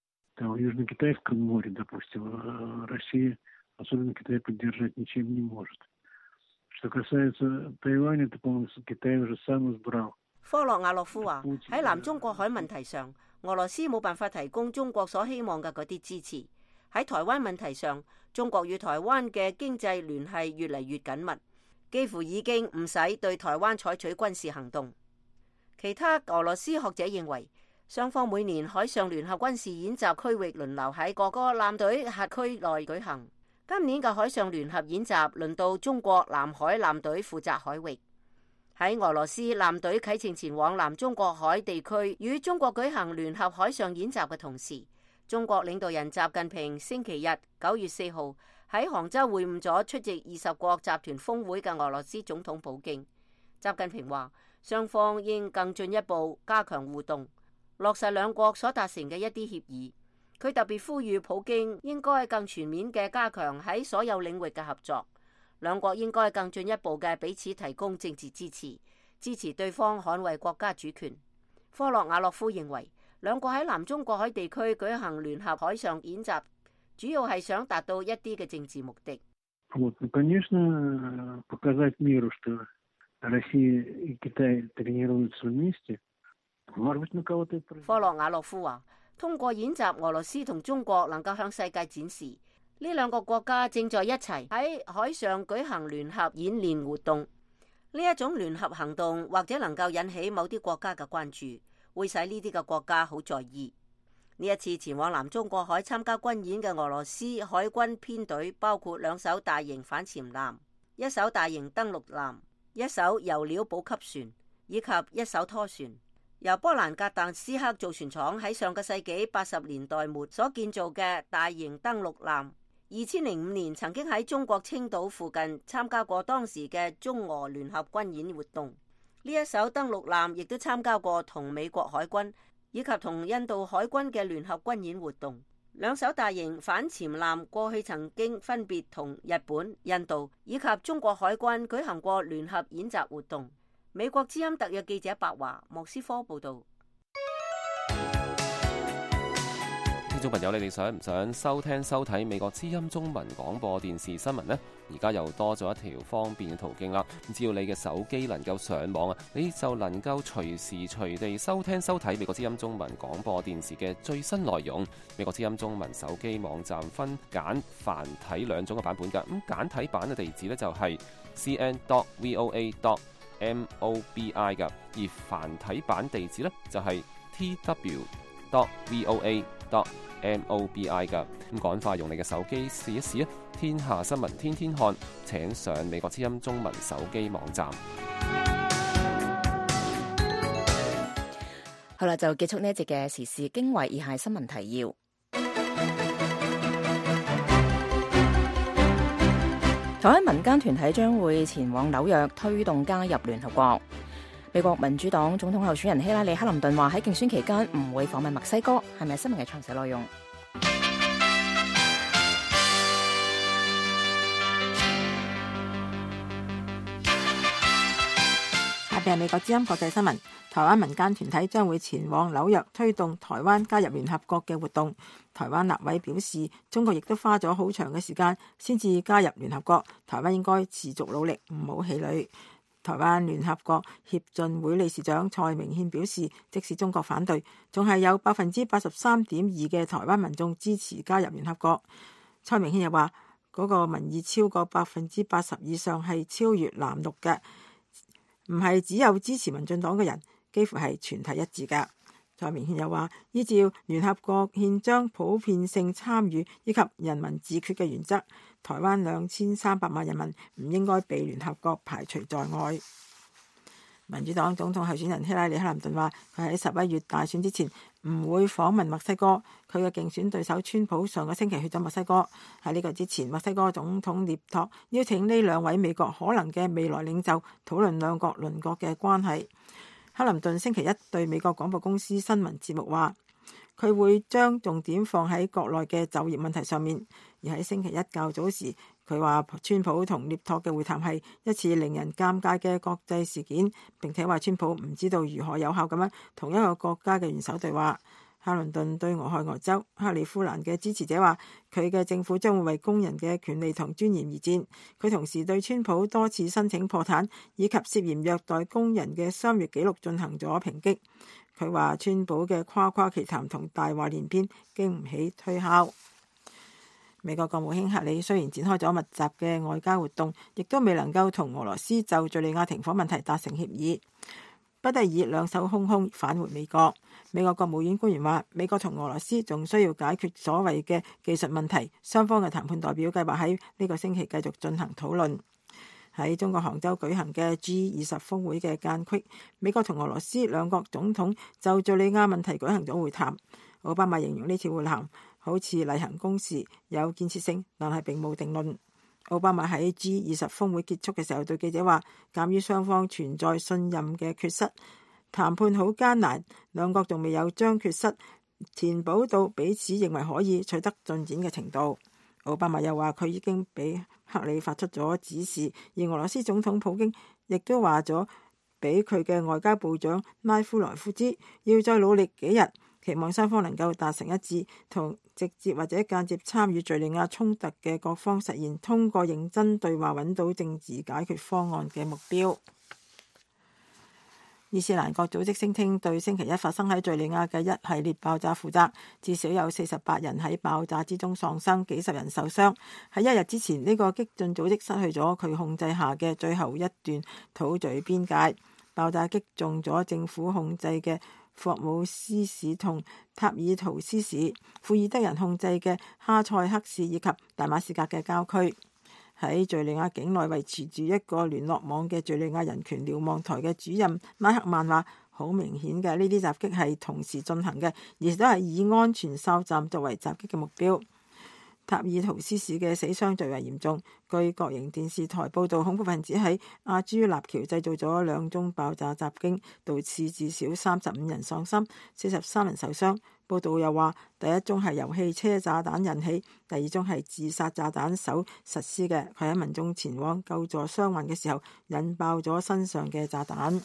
Особенно Китай поддержать ничем не может. Что касается Тайваня, то полностью Китай уже сам избрал. 科洛瓦洛夫話：喺南中國海問題上，俄羅斯冇辦法提供中國所希望嘅嗰啲支持。喺台灣問題上，中國與台灣嘅經濟聯繫越嚟越緊密，幾乎已經唔使對台灣採取軍事行動。其他俄羅斯學者認為，雙方每年海上聯合軍事演習區域輪流喺各個艦隊轄區內舉行。今年嘅海上聯合演習輪到中國南海艦隊負責海域。喺俄羅斯艦隊啟程前往南中國海地區與中國舉行聯合海上演習嘅同時，中國領導人習近平星期日九月四號喺杭州會晤咗出席二十國集團峰會嘅俄羅斯總統普京。習近平話，雙方應更進一步加強互動，落實兩國所達成嘅一啲協議。佢特別呼籲普京應該更全面嘅加強喺所有領域嘅合作，兩國應該更進一步嘅彼此提供政治支持，支持對方捍衛國家主權。科洛瓦洛夫認為，兩國喺南中國海地區舉行聯合海上演習，主要係想達到一啲嘅政治目的。科洛瓦洛夫話，通過演習，俄羅斯同中國能夠向世界展示呢兩個國家正在一齊喺海上舉行聯合演練活動。呢一種聯合行動或者能夠引起某啲國家嘅關注，會使呢啲嘅國家好在意。呢一次前往南中國海參加軍演嘅俄羅斯海軍編隊包括兩艘大型反潛艦、一艘大型登陸艦、一艘油料補給船以及一艘拖船。由波蘭格但斯克造船廠喺上個世紀八十年代末所建造嘅大型登陸艦，二千零五年曾經喺中國青島附近參加過當時嘅中俄聯合軍演活動。呢一艘登陸艦亦都參加過同美國海軍以及同印度海軍嘅聯合軍演活動。兩艘大型反潛艦過去曾經分別同日本、印度以及中國海軍舉行過聯合演習活動。美國之音特約記者白華莫斯科報道。 聽眾朋友，你哋想唔想收聽收睇美國之音中文廣播電視新聞呢？而家又多咗一條方便嘅途徑啦。只要你嘅手機能夠上網啊，你就能夠隨時隨地收聽收睇美國之音中文廣播電視嘅最新內容。美國之音中文手機網站分簡繁體兩種嘅版本㗎。咁簡體版嘅地址呢，就係 c n dot v o a dot m o b i 㗎，而繁體版地址呢，就係 t w dot voa dot mobi 㗎。咁趕快用你嘅手機試一試啊！天下新聞天天看，請上美國之音中文手機網站。 好啦，就結束呢一節嘅時事經緯，以下新聞提要。台灣民間團體將會前往紐約推動加入聯合國。美國民主黨總統候選人希拉里克林頓話喺競選期間唔會訪問墨西哥，係咪新聞嘅詳細內容？ 下邊係美國之音國際新聞。台灣民間團體將會前往紐約推動台灣加入聯合國嘅活動。台灣立委表示，中國亦都花咗好長嘅時間先至加入聯合國，台灣應該持續努力，唔好氣餒。台灣聯合國協進會理事長蔡明憲表示，即使中國反對，仲係有百分之八十三點二嘅台灣民眾支持加入聯合國。蔡明憲又話，嗰、那個民意超過百分之八十以上係超越藍綠嘅，唔係只有支持民進黨嘅人，幾乎係全體一致㗎。蔡明憲又話，依照聯合國憲章普遍性參與以及人民自決嘅原則，台灣兩千三百萬人民唔應該被聯合國排除在外。民主黨總統候選人希拉里克林頓話，佢喺十一月大選之前唔會訪問墨西哥。佢嘅競選對手川普上個星期去咗墨西哥。喺呢個之前，墨西哥總統涅托邀請呢兩位美國可能嘅未來領袖討論兩國鄰國嘅關係。克林頓星期一對美國廣播公司新聞節目話，佢會將重點放喺國內嘅就業問題上面。而喺星期一較早時，佢話川普同涅托嘅會談係一次令人尷尬嘅國際事件，並且話川普唔知道如何有效咁樣同一個國家嘅元首對話。克林頓對俄亥俄州克里夫蘭嘅支持者話，佢嘅政府將會為工人嘅權利同尊嚴而戰。佢同時對川普多次申請破產以及涉嫌虐待工人嘅商業記錄進行咗抨擊。佢話川普嘅誇誇其談同大話連篇，經唔起推敲。美國國務卿克里雖然展開咗密集嘅外交活動，亦都未能夠同俄羅斯就敘利亞停火問題達成協議，不得已兩手空空返回美國。美國國務院官員話，美國同俄羅斯仲需要解決所謂嘅技術問題，雙方嘅談判代表計劃喺呢個星期繼續進行討論。喺中國杭州舉行嘅 G 二十峰會嘅間隙，美國同俄羅斯兩國總統就敘利亞問題舉行咗會談。奧巴馬形容呢次會談好似例行公事，有建設性，但係並冇定論。奧巴馬喺 G 二十峰會結束嘅時候對記者話，鑑於雙方存在信任嘅缺失，談判好艱難，兩國仲未有將缺失填補到彼此認為可以取得進展嘅程度。奧巴馬又話，佢已經俾克里發出咗指示，而俄羅斯總統普京亦都話咗俾佢嘅外交部長拉夫羅夫知，要再努力幾日，期望雙方能夠達成一致，同直接或者間接參與敘利亞衝突嘅各方實現通過認真對話揾到政治解決方案嘅目標。伊斯蘭國組織聲稱對星期一發生喺敘利亞嘅一系列爆炸負責，至少有四十八人喺爆炸之中喪生，幾十人受傷。喺一日之前，呢個激進組織失去咗佢控制下嘅最後一段土敘邊界，爆炸擊中咗政府控制嘅霍姆斯市同塔爾圖斯市、庫爾德人控制嘅哈塞克市以及大馬士革嘅郊區。喺敘利亞境內維持住一個聯絡網嘅敘利亞人權瞭望台嘅主任拉克曼話，好明顯嘅呢啲襲擊係同時進行嘅，而都係以安全哨站作為襲擊嘅目標。塔爾圖斯市嘅死傷最為嚴重，據國營電視台報道，恐怖分子喺阿朱納橋製造咗兩宗爆炸襲擊，導致至少三十五人喪生，四十三人受傷。報道又話，第一宗係由汽車炸彈引起，第二宗係自殺炸彈手實施嘅，佢喺民眾前往救助傷患嘅時候引爆咗身上嘅炸彈。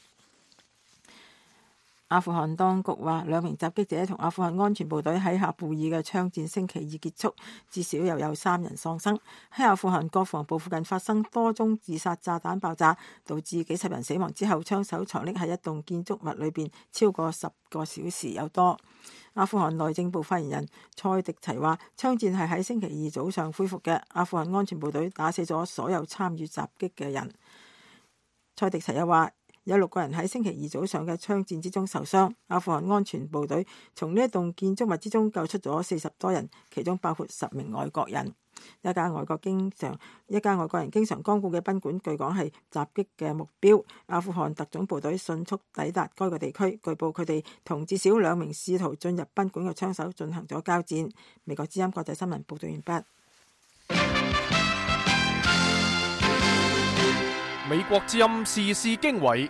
阿富汗當局話，兩名襲擊者同阿富汗安全部隊喺喀布爾嘅槍戰星期二結束，至少又有三人喪生。喺阿富汗國防部附近發生多宗自殺炸彈爆炸，導致幾十人死亡之後，槍手藏匿喺一棟建築物裏邊超過十個小時有多。阿富汗內政部發言人塞迪齊話，槍戰係喺星期二早上恢復嘅，阿富汗安全部隊打死咗所有參與襲擊嘅人。 蔡迪齊又話，有六個人喺星期二早上嘅槍戰之中受傷。阿富汗安全部隊從呢一棟建築物之中救出咗四十多人，其中包括十名外國人。一家外國經常一家外國人經常光顧嘅賓館，據講係襲擊嘅目標。阿富汗特種部隊迅速抵達該個地區，據報佢哋同至少兩名試圖進入賓館嘅槍手進行咗交戰。美國之音國際新聞報道完畢。 美國之音時事經緯，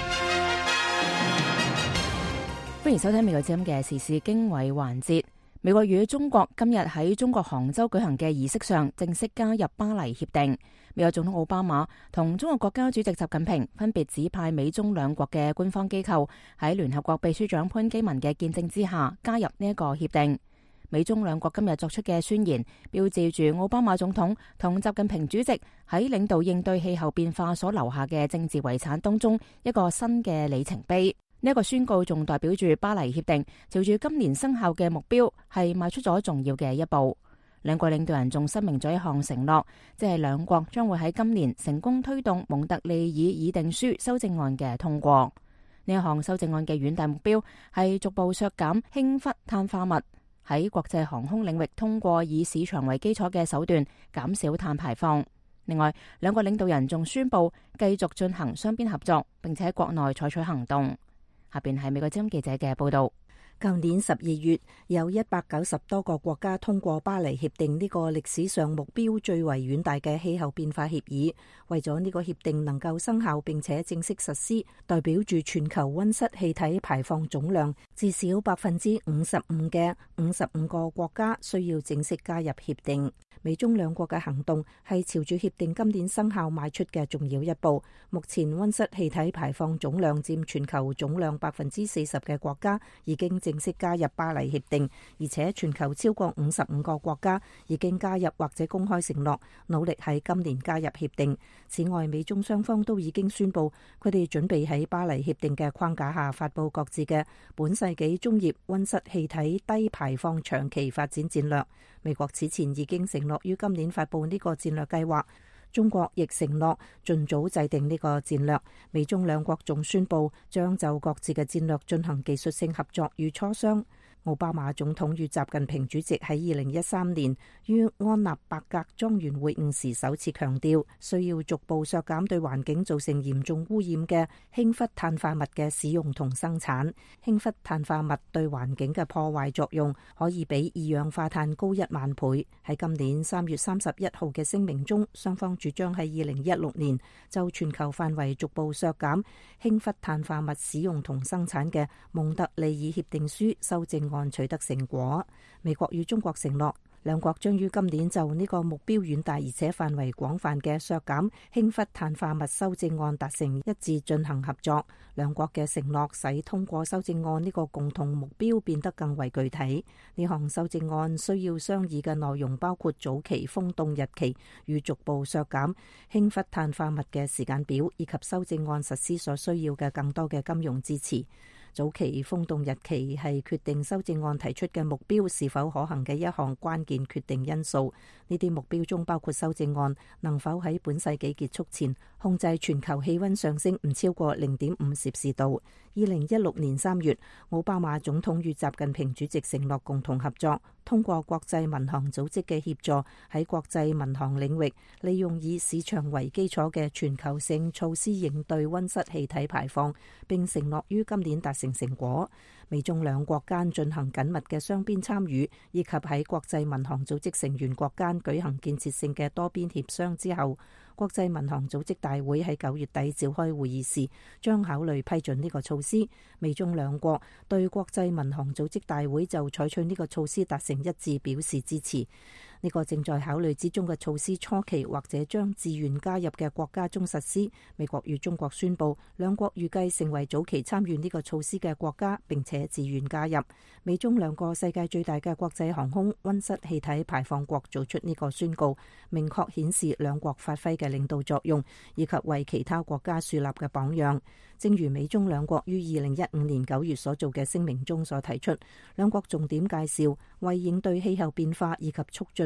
歡迎收聽美國之音嘅時事經緯環節。美國與中國今日喺中國杭州舉行嘅儀式上正式加入巴黎協定。美國總統奧巴馬同中國國家主席習近平分別指派美中兩國嘅官方機構喺聯合國秘書長潘基文嘅見證之下加入呢一個協定。美中兩國今日作出嘅宣言，標誌住奧巴馬總統同習近平主席喺領導應對氣候變化所留下嘅政治遺產當中一個新嘅里程碑。呢一個宣告仲代表住巴黎協定朝住今年生效嘅目標係邁出咗重要嘅一步。兩國領導人仲申明咗一項承諾，即係兩國將會喺今年成功推動蒙特利爾議定書修正案嘅通過。呢一項修正案嘅遠大目標係逐步削減氫氟碳化物，喺國際航空領域通過以市場為基礎嘅手段減少碳排放。另外，兩國領導人仲宣布繼續進行雙邊合作，並且喺國內採取行動。下邊係美國之音記者嘅報道。 舊年十二月，有一百九十多個國家通過巴黎協定呢個歷史上目標最為遠大嘅氣候變化協議。為咗呢個協定能夠生效並且正式實施，代表住全球溫室氣體排放總量至少百分之五十五嘅五十五個國家需要正式加入協定。美中兩國嘅行動係朝住協定今年生效邁出嘅重要一步。目前溫室氣體排放總量佔全球總量百分之四十嘅國家已經正式加入巴黎協定，而且全球超過五十五個國家已經加入或者公開承諾努力喺今年加入協定。此外，美中雙方都已經宣布佢哋準備喺巴黎協定嘅框架下發佈各自嘅本世紀中葉溫室氣體低排放長期發展戰略。美國此前已經承諾於今年發佈呢個戰略計劃，中國亦承諾盡早制定呢個戰略。美中兩國仲宣布將就各自嘅戰略進行技術性合作與磋商。奧巴馬總統與習近平主席喺二零一三年於安納伯格莊園會晤時首次強調，需要逐步削減對環境造成嚴重污染嘅氫氟碳化物嘅使用同生產。氫氟碳化物對環境嘅破壞作用可以比二氧化碳高一萬倍。喺今年三月三十一號嘅聲明中，雙方主張喺二零一六年就全球範圍逐步削減氫氟碳化物使用同生產嘅蒙特利爾協定書修正案取得成果。美國與中國承諾，兩國將於今年就呢個目標遠大而且範圍廣泛嘅削減氫氟碳化物修正案達成一致進行合作。兩國嘅承諾使通過修正案呢個共同目標變得更為具體。呢項修正案需要商議嘅內容包括早期封凍日期與逐步削減氫氟碳化物嘅時間表，以及修正案實施所需要嘅更多嘅金融支持。早期封凍日期係決定修正案提出嘅目標是否可行嘅一項關鍵決定因素。呢啲目標中包括修正案能否喺本世紀結束前控制全球氣溫上升唔超過零點五攝氏度。二零一六年三月，奧巴馬總統與習近平主席承諾共同合作，通過國際民航組織嘅協助，喺國際民航領域利用以市場為基礎嘅全球性措施應對溫室氣體排放，並承諾於今年達成成果。美中兩國間進行緊密嘅雙邊參與，以及喺國際民航組織成員國間舉行建設性嘅多邊協商之後，國際民航組織大會喺九月底召開會議時，將考慮批准呢個措施。美中兩國對國際民航組織大會就採取呢個措施達成一致表示支持。呢個正在考慮之中嘅措施初期或者將自願加入嘅國家中實施。美國與中國宣布，兩國預計成為早期參與呢個措施嘅國家，並且自願加入。美中兩個世界最大嘅國際航空溫室氣體排放國做出呢個宣告，明確顯示兩國發揮嘅領導作用，以及為其他國家樹立嘅榜樣。正如美中兩國於二零一五年九月所做嘅聲明中所提出，兩國重點介紹為應對氣候變化以及促進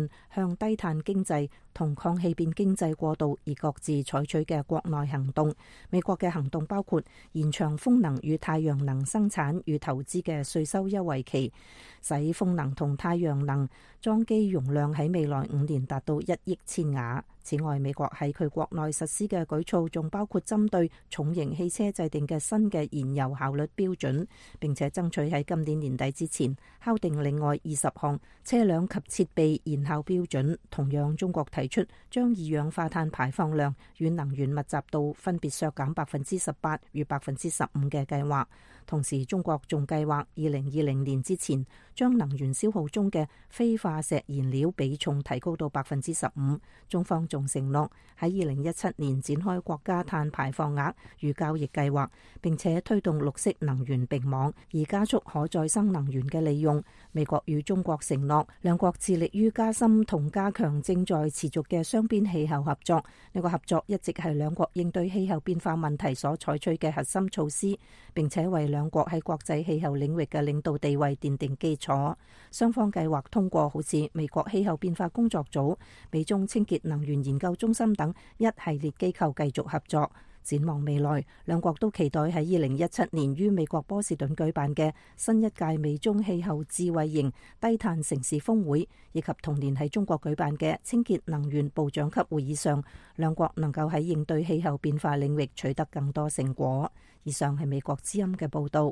向低碳經濟同抗氣變經濟過渡而各自採取嘅國內行動。美國嘅行動包括延長風能與太陽能生產與投資嘅稅收優惠期，使風能同太陽能裝機容量喺未來五年達到一億千瓦。此外，美國喺佢國內實施嘅舉措仲包括針對重型汽車制定嘅新嘅燃油效率標準，並且爭取喺今年年底之前敲定另外二十項車輛及設備燃效標準。同樣，中國提出將二氧化碳排放量與能源密集度分別削減百分之十八與百分之十五嘅計劃。同時，中國仲計劃二零二零年之前將能源消耗中嘅非化石燃料比重提高到百分之十五。中方仲承諾喺二零一七年展開國家碳排放額與交易計劃，並且推動綠色能源並網，以加速可再生能源嘅利用。美國與中國承諾，兩國致力於加深同加強正在持續嘅雙邊氣候合作。呢個合作一直係兩國應對氣候變化問題所採取嘅核心措施，並且為兩國喺國際氣候領域嘅領導地位奠定基礎。雙方計劃通過好似美國氣候變化工作組、美中清潔能源研究中心等一系列機構繼續合作。展望未來，兩國都期待喺二零一七年於美國波士頓舉辦嘅新一屆美中氣候智慧型低碳城市峰會，以及同年喺中國舉辦嘅清潔能源部長級會議上，兩國能夠喺應對氣候變化領域取得更多成果。以上係美國之音嘅報導。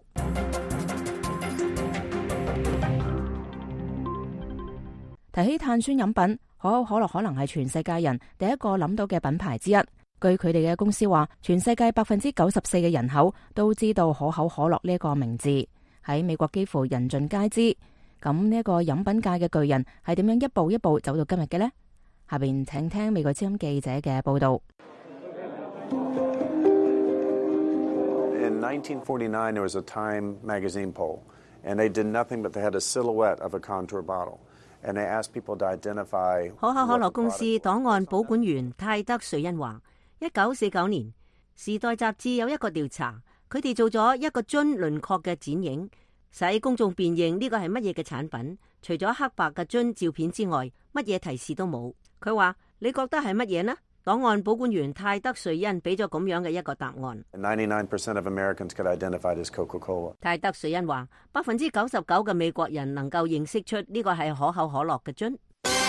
提起碳酸飲品，可口可樂可能係全世界人第一個諗到嘅品牌之一。據佢哋嘅公司話，全世界百分之九十四嘅人口都知道可口可樂呢一個名字，喺美國幾乎人盡皆知。咁呢一個飲品界嘅巨人係點樣一步一步走到今日嘅呢？下邊請聽美國之音記者嘅報道。 In nineteen forty-nine, there was a Time magazine poll, and they did nothing but they had a silhouette of a contour bottle, and they asked people to identify. 可口可樂公司檔案保管員泰德瑞恩話，一九四九年，《時代》雜誌有一個調查，佢哋做咗一個樽輪廓嘅剪影，使公眾辨認呢個係乜嘢嘅產品。除咗黑白嘅樽照片之外，乜嘢提示都冇。佢話：你覺得係乜嘢呢？檔案保管員泰德瑞恩俾咗咁樣嘅一個答案。 ninety-nine percent of Americans could identify it as Coca-Cola. 泰德瑞恩話：百分之九十九嘅美國人能夠認識出呢個係可口可樂嘅樽。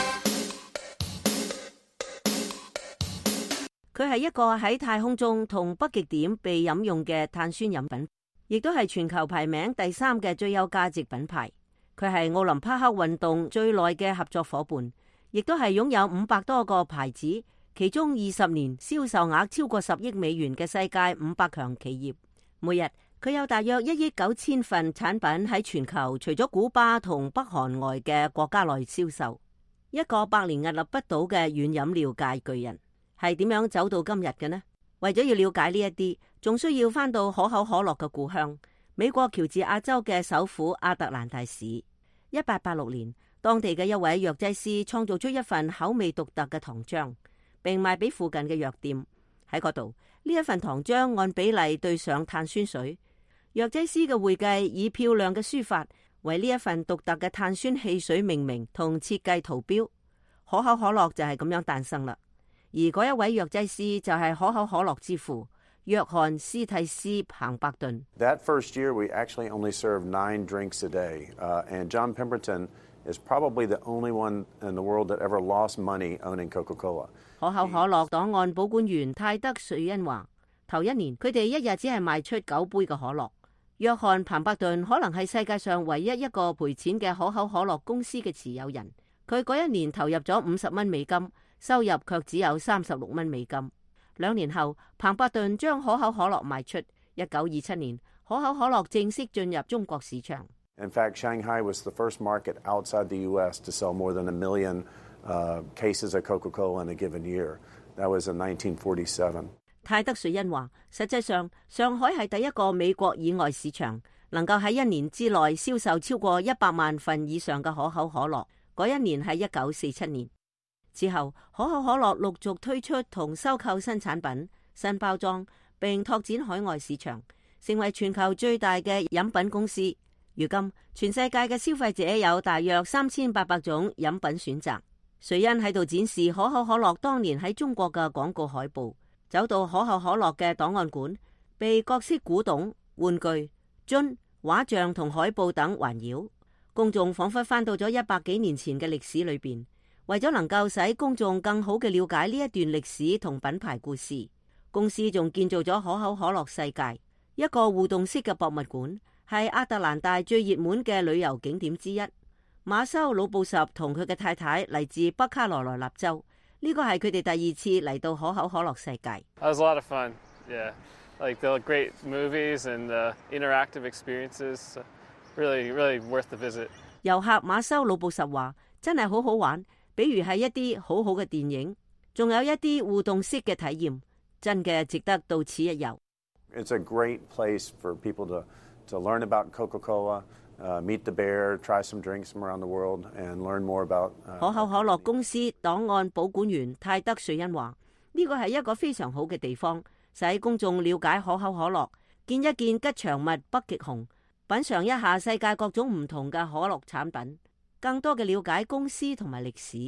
佢係一個喺太空中同北極點被飲用嘅碳酸飲品，亦都係全球排名第三嘅最有價值品牌。佢係奧林匹克運動最耐嘅合作夥伴，亦都係擁有五百多個牌子，其中二十年銷售額超過十億美元嘅世界五百強企業。每日佢有大約一億九千份產品喺全球除咗古巴同北韓外嘅國家內銷售。一個百年屹立不倒嘅軟飲料界巨人係點樣走到今日嘅呢？為咗要了解呢一啲，仲需要翻到可口可樂嘅故鄉美國喬治亞州嘅首府亞特蘭大市。一八八六年，當地嘅一位藥劑師創造出一份口味獨特嘅糖漿，並賣俾附近嘅藥店。喺嗰度，呢一份糖漿按比例對上碳酸水。藥劑師嘅會計以漂亮嘅書法為呢一份獨特嘅碳酸汽水命名同設計圖標，可口可樂就係咁樣誕生啦。而嗰一位藥劑師就係可口可樂之父約翰斯蒂斯彭伯頓。 That first year, we actually only served nine drinks a day, uh, and John Pemberton is probably the only one in the world that ever lost money owning Coca-Cola. 可口可樂檔案保管員泰德瑞恩話：頭一年佢哋一日只係賣出九杯嘅可樂。約翰彭伯頓可能係世界上唯一一個賠錢嘅可口可樂公司嘅持有人。佢嗰一年投入咗五十蚊美金，收入卻只有三十六蚊美金。兩年後，彭伯頓將可口可樂賣出。一九二七年，可口可樂正式進入中國市場。 In fact, Shanghai was the first market outside the U S to sell more than a million uh, cases of Coca-Cola in a given year. That was in nineteen forty-seven. 泰德瑞恩話：實際上，上海係第一個美國以外市場能夠喺一年之內銷售超過一百萬份以上嘅可口可樂。嗰一年係一九四七年。之後，可口可樂陸續推出同收購新產品、新包裝，並拓展海外市場，成為全球最大嘅飲品公司。如今，全世界嘅消費者有大約三千八百種飲品選擇。 瑞恩喺度展示可口可樂當年喺中國嘅廣告海報，走到可口可樂嘅檔案館，被各式古董、玩具、樽、畫像同海報等環繞，公眾仿佛翻到咗一百幾年前嘅歷史裏邊。為咗能夠使公眾更好嘅了解呢一段歷史同品牌故事，公司仲建造咗可口可樂世界，一個互動式嘅博物館，係亞特蘭大最熱門嘅旅遊景點之一。馬修魯布什同佢嘅太太嚟自北卡羅來納州，呢個係佢哋第二次嚟到可口可樂世界。 That was a lot of fun, yeah. Like the great movies and the interactive experiences, really, really worth the visit. 遊客馬修魯布什話：真係好好玩。比如係一啲好好嘅電影，仲有一啲互動式嘅體驗，真嘅值得到此一遊。 It's a great place for people to to learn about Coca-Cola, uh, meet the bear, try some drinks from around the world, and learn more about. 可口可樂公司檔案保管員泰德瑞恩話：呢個係一個非常好嘅地方，使公眾了解可口可樂，見一見吉祥物北極熊，品嚐一下世界各種唔同嘅可樂產品。更多嘅了解公司同埋歷史。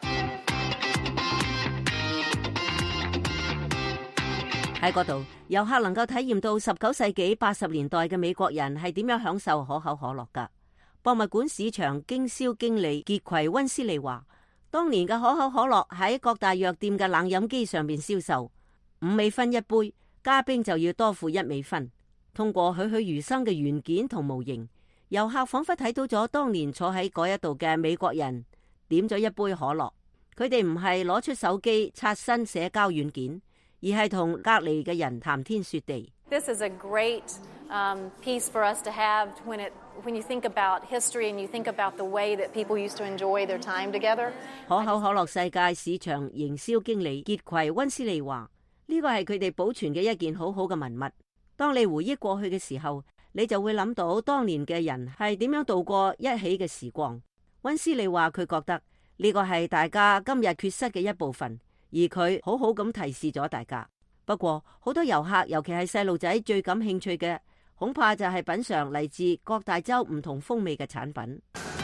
喺嗰度，遊客能夠體驗到十九世紀八十年代嘅美國人係點樣享受可口可樂㗎。博物館市場經銷經理傑葵溫斯利話：當年嘅可口可樂喺各大藥店嘅冷飲機上面銷售，五美分一杯，加冰就要多付一美分。通過栩栩如生嘅元件同模型，遊客仿佛睇到咗當年坐喺嗰一度嘅美國人點咗一杯可樂，佢哋唔係攞出手機刷新社交軟件，而係同隔離嘅人談天說地。 This is a great um, piece for us to have when it when you think about history and you think about the way that people used to enjoy their time together. 可口可樂世界市場營銷經理傑葵溫斯利話：呢個係佢哋保存嘅一件好好嘅文物。當你回憶過去嘅時候，你就會諗到當年嘅人係點樣度過一起嘅時光。溫斯利話佢覺得呢個係大家今日缺失嘅一部分，而佢好好咁提示咗大家。不過好多遊客，尤其係細路仔最感興趣嘅，恐怕就係品嘗嚟自各大洲唔同風味嘅產品。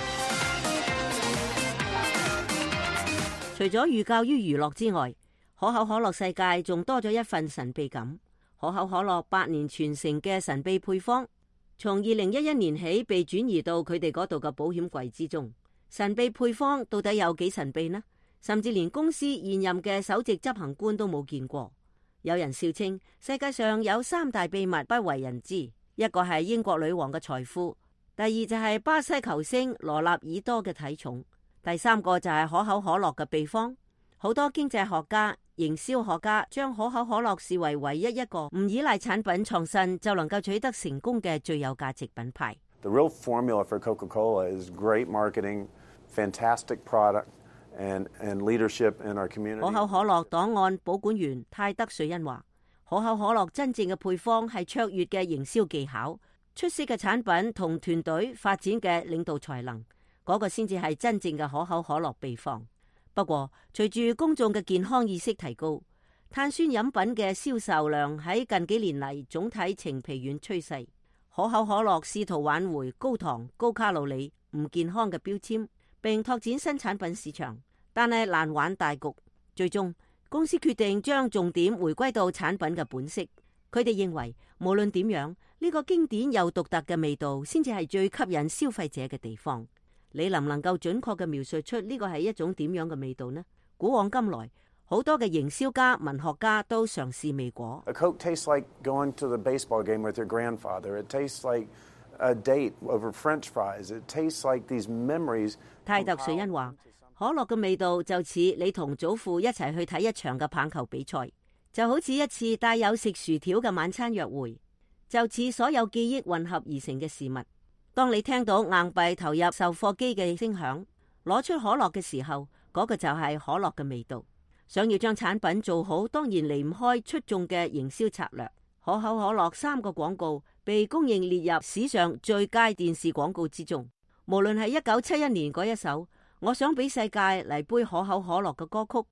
除咗寓教於娛樂之外，可口可樂世界仲多咗一份神秘感。可口可樂百年傳承嘅神秘配方，從二零一一年起被轉移到佢哋嗰度嘅保險櫃之中。神秘配方到底有幾神秘呢？甚至連公司現任嘅首席執行官都冇見過。有人笑稱世界上有三大秘密不為人知，一個係英國女王嘅財富，第二就係巴西球星羅納爾多嘅體重，第三個就係可口可樂嘅秘方。好多經濟學家、營銷學家將可口可樂視為唯一一個唔依賴產品創新就能夠取得成功嘅最有價值品牌。 The real formula for Coca-Cola is great marketing, fantastic product, and and leadership in our community. 可口可樂檔案保管員泰德瑞恩話：可口可樂真正嘅配方係卓越嘅營銷技巧、出色嘅產品同團隊發展嘅領導才能，嗰、那個先至係真正嘅可口可樂秘方。不過，隨住公眾嘅健康意識提高，碳酸飲品嘅銷售量喺近幾年嚟總體呈疲軟趨勢。可口可樂試圖挽回高糖、高卡路里、唔健康嘅標籤，並拓展新產品市場，但係難玩大局。最終，公司決定將重點回歸到產品嘅本色。佢哋認為，無論點樣，呢、這個經典又獨特嘅味道，先至係最吸引消費者嘅地方。你能唔能夠準確嘅描述出呢個係一種點樣嘅味道呢？古往今來，好多嘅營銷家、文學家都嘗試未果。 A Coke tastes like going to the baseball game with your grandfather. It tastes like a date over French fries. It tastes like these memories. 泰特瑞恩話：可樂嘅味道就似你同祖父一齊去睇一場嘅棒球比賽，就好似一次帶有食薯條嘅晚餐約會，就似所有記憶混合而成嘅事物。當你聽到硬幣投入售貨機嘅聲響，攞出可樂嘅時候，嗰個就係可樂嘅味道。想要將產品做好，當然離唔開出眾嘅營銷策略。可口可樂三個廣告被公認列入史上最佳電視廣告之中。無論係一九七一年嗰一首我想俾世界嚟杯可口可樂嘅歌曲，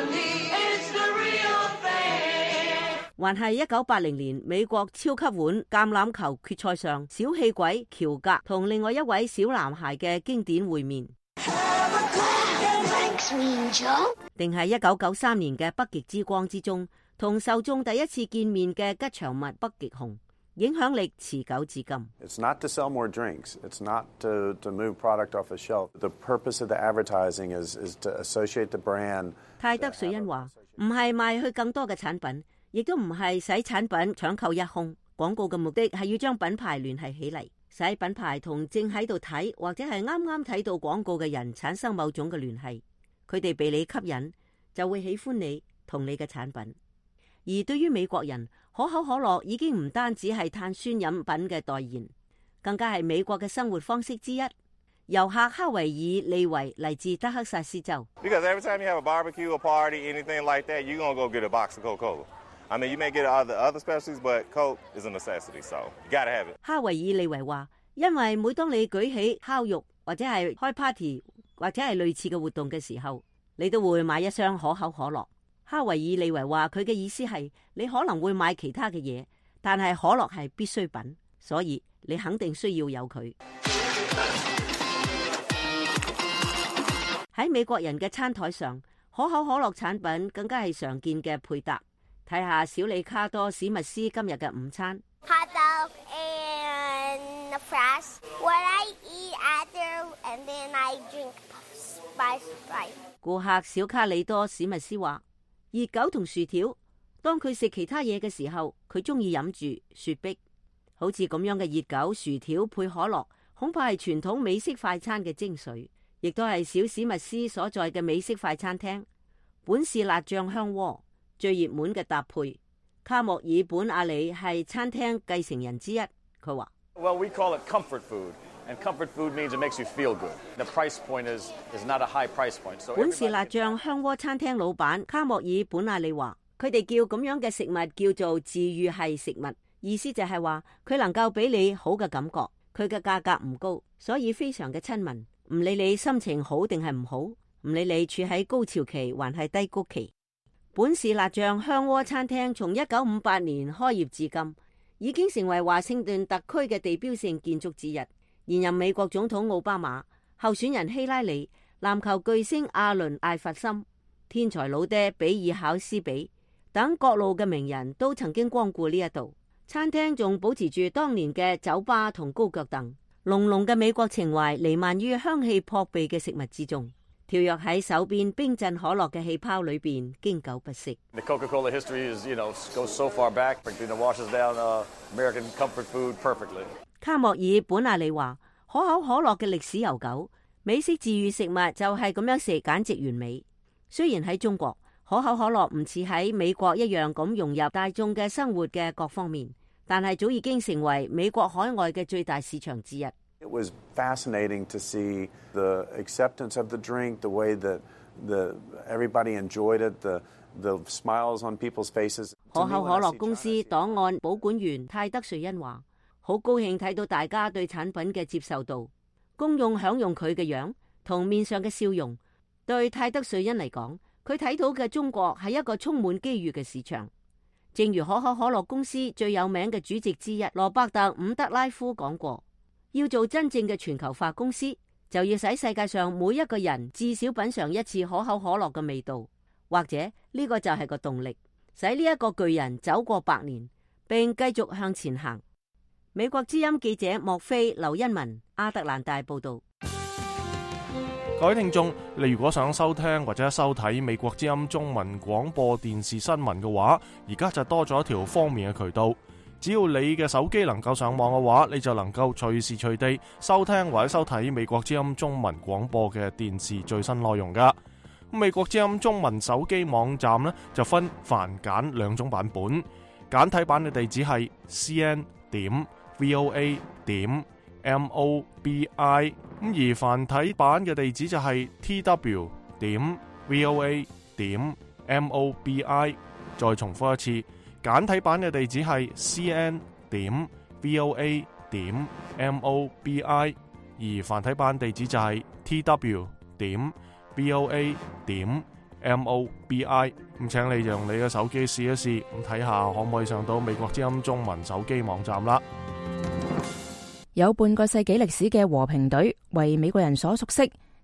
還係一九八零年美國超級碗橄欖球決賽上小氣鬼喬格同另外一位小男孩嘅經典會面。 定係一九九三年嘅北極之光之中，同受眾第一次見面嘅吉祥物北極熊，影響力持久至今。 It's not to sell more drinks. It's not to, to move product off the shelf. The purpose of the advertising is, is to associate the brand. 泰德瑞恩話：唔係賣去更多嘅產品，亦都唔係使產品搶購一空。廣告嘅目的係要將品牌聯繫起嚟，使品牌同正喺度睇或者係啱啱睇到廣告嘅人產生某種嘅聯繫。佢哋被你吸引，就會喜歡你同你嘅產品。而對於美國人，可口可樂已經唔單止係碳酸飲品嘅代言，更加係美國嘅生活方式之一。遊客哈維爾利維嚟自德克薩斯州。 Because every time you have a barbecue, a party, anything like that, you're gonna go get a box of Coca-Cola. I mean, you may get other other specialties, but Coke is a necessity, so you gotta have it. 哈維爾利維話，因為每當你舉起烤肉或者係開 party 或者係類似嘅活動嘅時候，你都會買一箱可口可樂。哈維爾利維話佢嘅意思係你可能會買其他嘅嘢，但係可樂係必需品，所以你肯定需要有佢。喺美國人嘅餐台上，可口可樂產品更加係常見嘅配搭。睇下小李卡多史密斯今日嘅午餐。 Hot dog and fries. What I eat after, and then I drink spice Sprite. 顧客小卡里多史密斯話：熱狗同薯條，當佢食其他嘢嘅時候，佢中意飲住雪碧。好似咁樣嘅熱狗、薯條配可樂，恐怕係傳統美式快餐嘅精髓，亦都係小史密斯所在嘅美式快餐廳。本市辣醬香鍋最熱門嘅搭配。卡莫爾本阿里係餐廳繼承人之一，佢話 ：Well, we call it comfort food, and comfort food means it makes you feel good. The price point is is not a high price point. So 本市辣醬香鍋餐廳老闆卡莫爾本阿里話：佢哋叫咁樣嘅食物叫做治愈系食物，意思就係話佢能夠俾你好嘅感覺，佢嘅價格唔高，所以非常嘅親民。唔理你心情好定係唔好，唔理你處喺高潮期還係低谷期。本市辣醬香鍋餐廳從一九五八年開業至今，已經成為華盛頓特區嘅地標性建築之一。現任美國總統奧巴馬、候選人希拉里、籃球巨星阿倫艾弗森、天才老爹比爾考斯比等各路嘅名人都曾經光顧呢一度。餐廳仲保持住當年嘅酒吧同高腳凳，濃濃嘅美國情懷彌漫於香氣撲鼻嘅食物之中。跳躍喺手邊冰鎮可樂嘅氣泡裏邊，經久不息。 The Coca-Cola history is, you know, goes so far back, it washes down American comfort food perfectly. 卡莫爾本阿里話：可口可樂嘅歷史悠久，美式治愈食物就係咁樣食，簡直完美。雖然喺中國，可口可樂唔似喺美國一樣咁融入大眾嘅生活嘅各方面，但係早已經成為美國海外嘅最大市場之一。 It was fascinating to see the acceptance of the drink, the way that the everybody enjoyed it, the the smiles on people's faces. 可口可樂公司檔案保管員泰德瑞恩話：好高興睇到大家對產品嘅接受度，公眾享用佢嘅樣同面上嘅笑容。對泰德瑞恩嚟講，佢睇到嘅中國係一個充滿機遇嘅市場。正如可口可樂公司最有名嘅主席之一羅伯特伍德拉夫講過。要做真正嘅全球化公司，就要使世界上每一個人至少品嘗一次可口可樂嘅味道，或者呢個就係個動力，使呢一個巨人走過百年，並繼續向前行。美國之音記者莫菲劉恩文亞特蘭大報道。 各位聽眾，你如果想收聽或者收睇美國之音中文廣播電視新聞嘅話，而家就多咗一條方便嘅渠道。只要你嘅手機能夠上網嘅話，你就能夠隨時隨地收聽或者收睇美國之音中文廣播嘅電視最新內容噶。美國之音中文手機網站呢，就分繁簡兩種版本，簡體版嘅地址係 c n 點 v o a 點 m o b i， 咁而繁體版嘅地址就係 t w 點 v o a 點 m o b i。再重複一次。簡體版嘅地址係 c n 點 v o a 點 m o b i， 而繁體版地址就係 t w 點 v o a 點 m o b i。咁請你用你嘅手機試一試，咁睇下可唔可以上到美國之音中文手機網站啦。 有半個世紀歷史嘅和平隊為美國人所熟悉，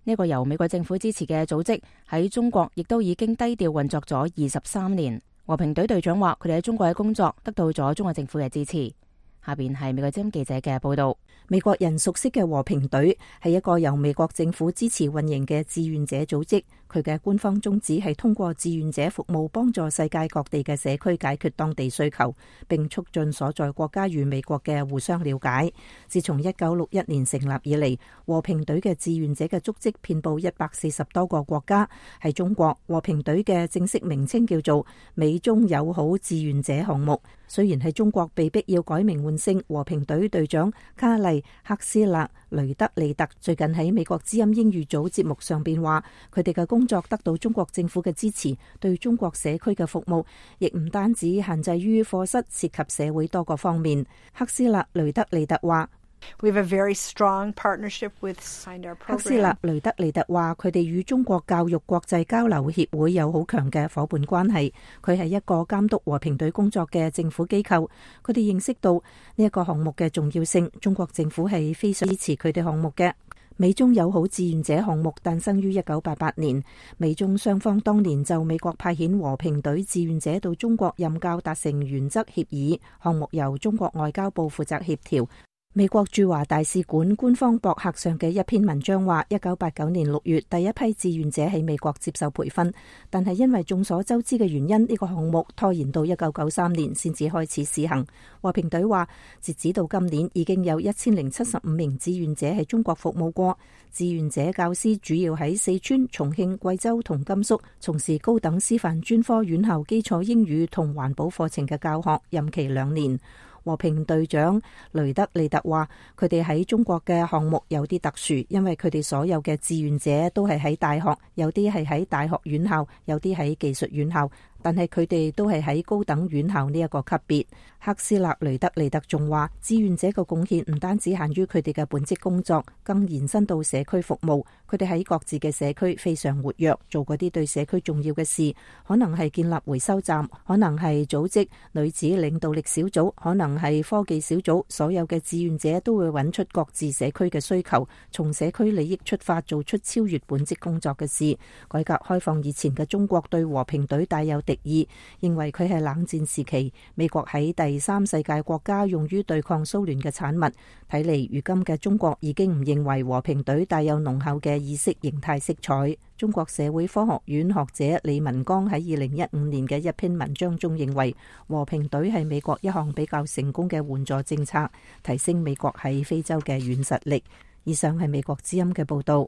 呢個由美國政府支持嘅組織喺中國亦都已經低調運作咗二十三年。和平隊隊長話，佢哋喺中國嘅工作得到咗中國政府嘅支持。下邊係美國之音記者嘅報道。美國人熟悉嘅和平隊係一個由美國政府支持運營嘅志願者組織，佢嘅官方宗旨係通過志願者服務幫助世界各地嘅社區解決當地需求，並促進所在國家與美國嘅互相了解。自從一九六一年成立以嚟，和平隊嘅志願者嘅足跡遍佈一百四十多個國家。喺中國，和平隊嘅正式名稱叫做美中友好志願者項目。雖然喺中國被逼要改名換姓，和平隊隊長卡麗克斯勒雷德利特最近喺美國之音英語組節目上邊話，佢哋嘅工作得到中國政府嘅支持，對中國社區嘅服務亦唔單止限制於課室，涉及社會多個方面。克斯勒雷德利特話 We have a very strong partnership with Signed Our Program. 克斯勒雷德利特話，佢哋與中國教育國際交流協會有好強嘅夥伴關係。佢係一個監督和平隊工作嘅政府機構。佢哋認識到呢一個項目嘅重要性，中國政府係非常支持佢哋項目嘅。美中友好志願者項目誕生於一九八八年，美中雙方當年就美國派遣和平隊志願者到中國任教達成原則協議，項目由中國外交部負責協調。美國駐華大使館官方博客上嘅一篇文章話，一九八九年六月第一批志願者喺美國接受培訓，但係因為眾所周知嘅原因，呢個項目拖延到一九九三年先至開始試行。和平隊話，截止到今年已經有一千零七十五名志願者喺中國服務過。志願者教師主要喺四川、重慶、貴州同甘肅從事高等師範專科院校基礎英語同環保課程嘅教學，任期兩年。和平隊長雷德利特話，佢哋喺中國嘅項目有啲特殊，因為佢哋所有嘅志願者都係喺大學，有啲係喺大學院校，有啲喺技術院校，但係佢哋都係喺高等院校呢一個級別。克斯勒雷德利特仲話，志願者嘅貢獻唔單止限於佢哋嘅本職工作，更延伸到社區服務。佢哋喺各自嘅社區非常活躍，做嗰啲對社區重要嘅事，可能係建立回收站，可能係組織女子領導力小組，可能係科技小組。所有嘅志願者都會揾出各自社區嘅需求，從社區利益出發，做出超越本職工作嘅事。改革開放以前嘅中國對和平隊帶有敵意，認為佢係冷戰時期美國喺第三世界國家用於對抗蘇聯嘅產物。睇嚟如今嘅中國已經唔認為和平隊帶有濃厚嘅意識形態色彩。中國社會科學院學者李文剛喺二零一五年嘅一篇文章中認為，和平隊係美國一項比較成功嘅援助政策，提升美國喺非洲嘅軟實力。以上係美國之音嘅報道。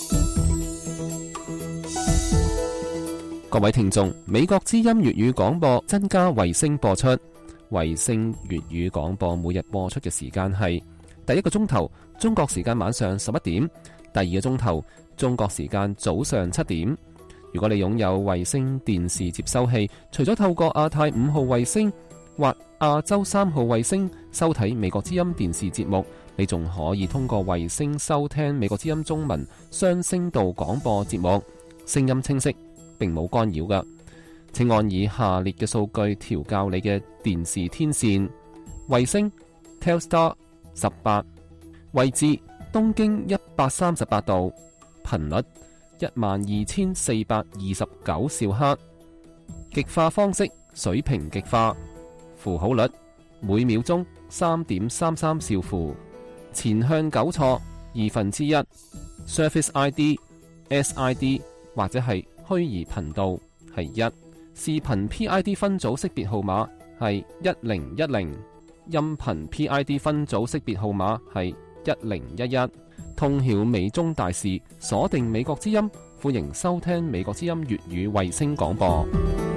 各位聽眾，美國之音粵語廣播增加衛星播出。衛星粵語廣播每日播出嘅時間係第一個鐘頭中國時間晚上十一點，第二個鐘頭中國時間早上七點。如果你擁有衛星電視接收器，除咗透過亞太五號衛星或亞洲三號衛星收睇美國之音電視節目，你仲可以通過衛星收聽美國之音中文雙聲道廣播節目，聲音清晰，並冇干擾㗎。請按以下列嘅數據調校你嘅電視天線：衛星 Telstar 十八，位置東經一百三十八度，頻率一萬二千四百二十九兆赫，極化方式水平極化，符號率每秒鐘三點三三兆符，前向糾錯二分之一 ，Service I D S I D 或者係虛擬頻道係一。視頻 P I D 分組識別號碼係一零一零，音頻 P I D 分組識別號碼係一零一一。通曉美中大事，鎖定美國之音，歡迎收聽美國之音粵語衛星廣播。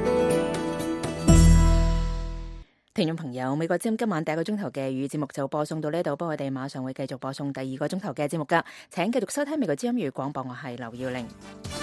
聽眾朋友，美國之音今晚第一個鐘頭嘅粵語節目就播送到呢度，不過我哋馬上會繼續播送第二個鐘頭嘅節目噶，請繼續收聽美國之音粵語廣播，我係劉耀玲。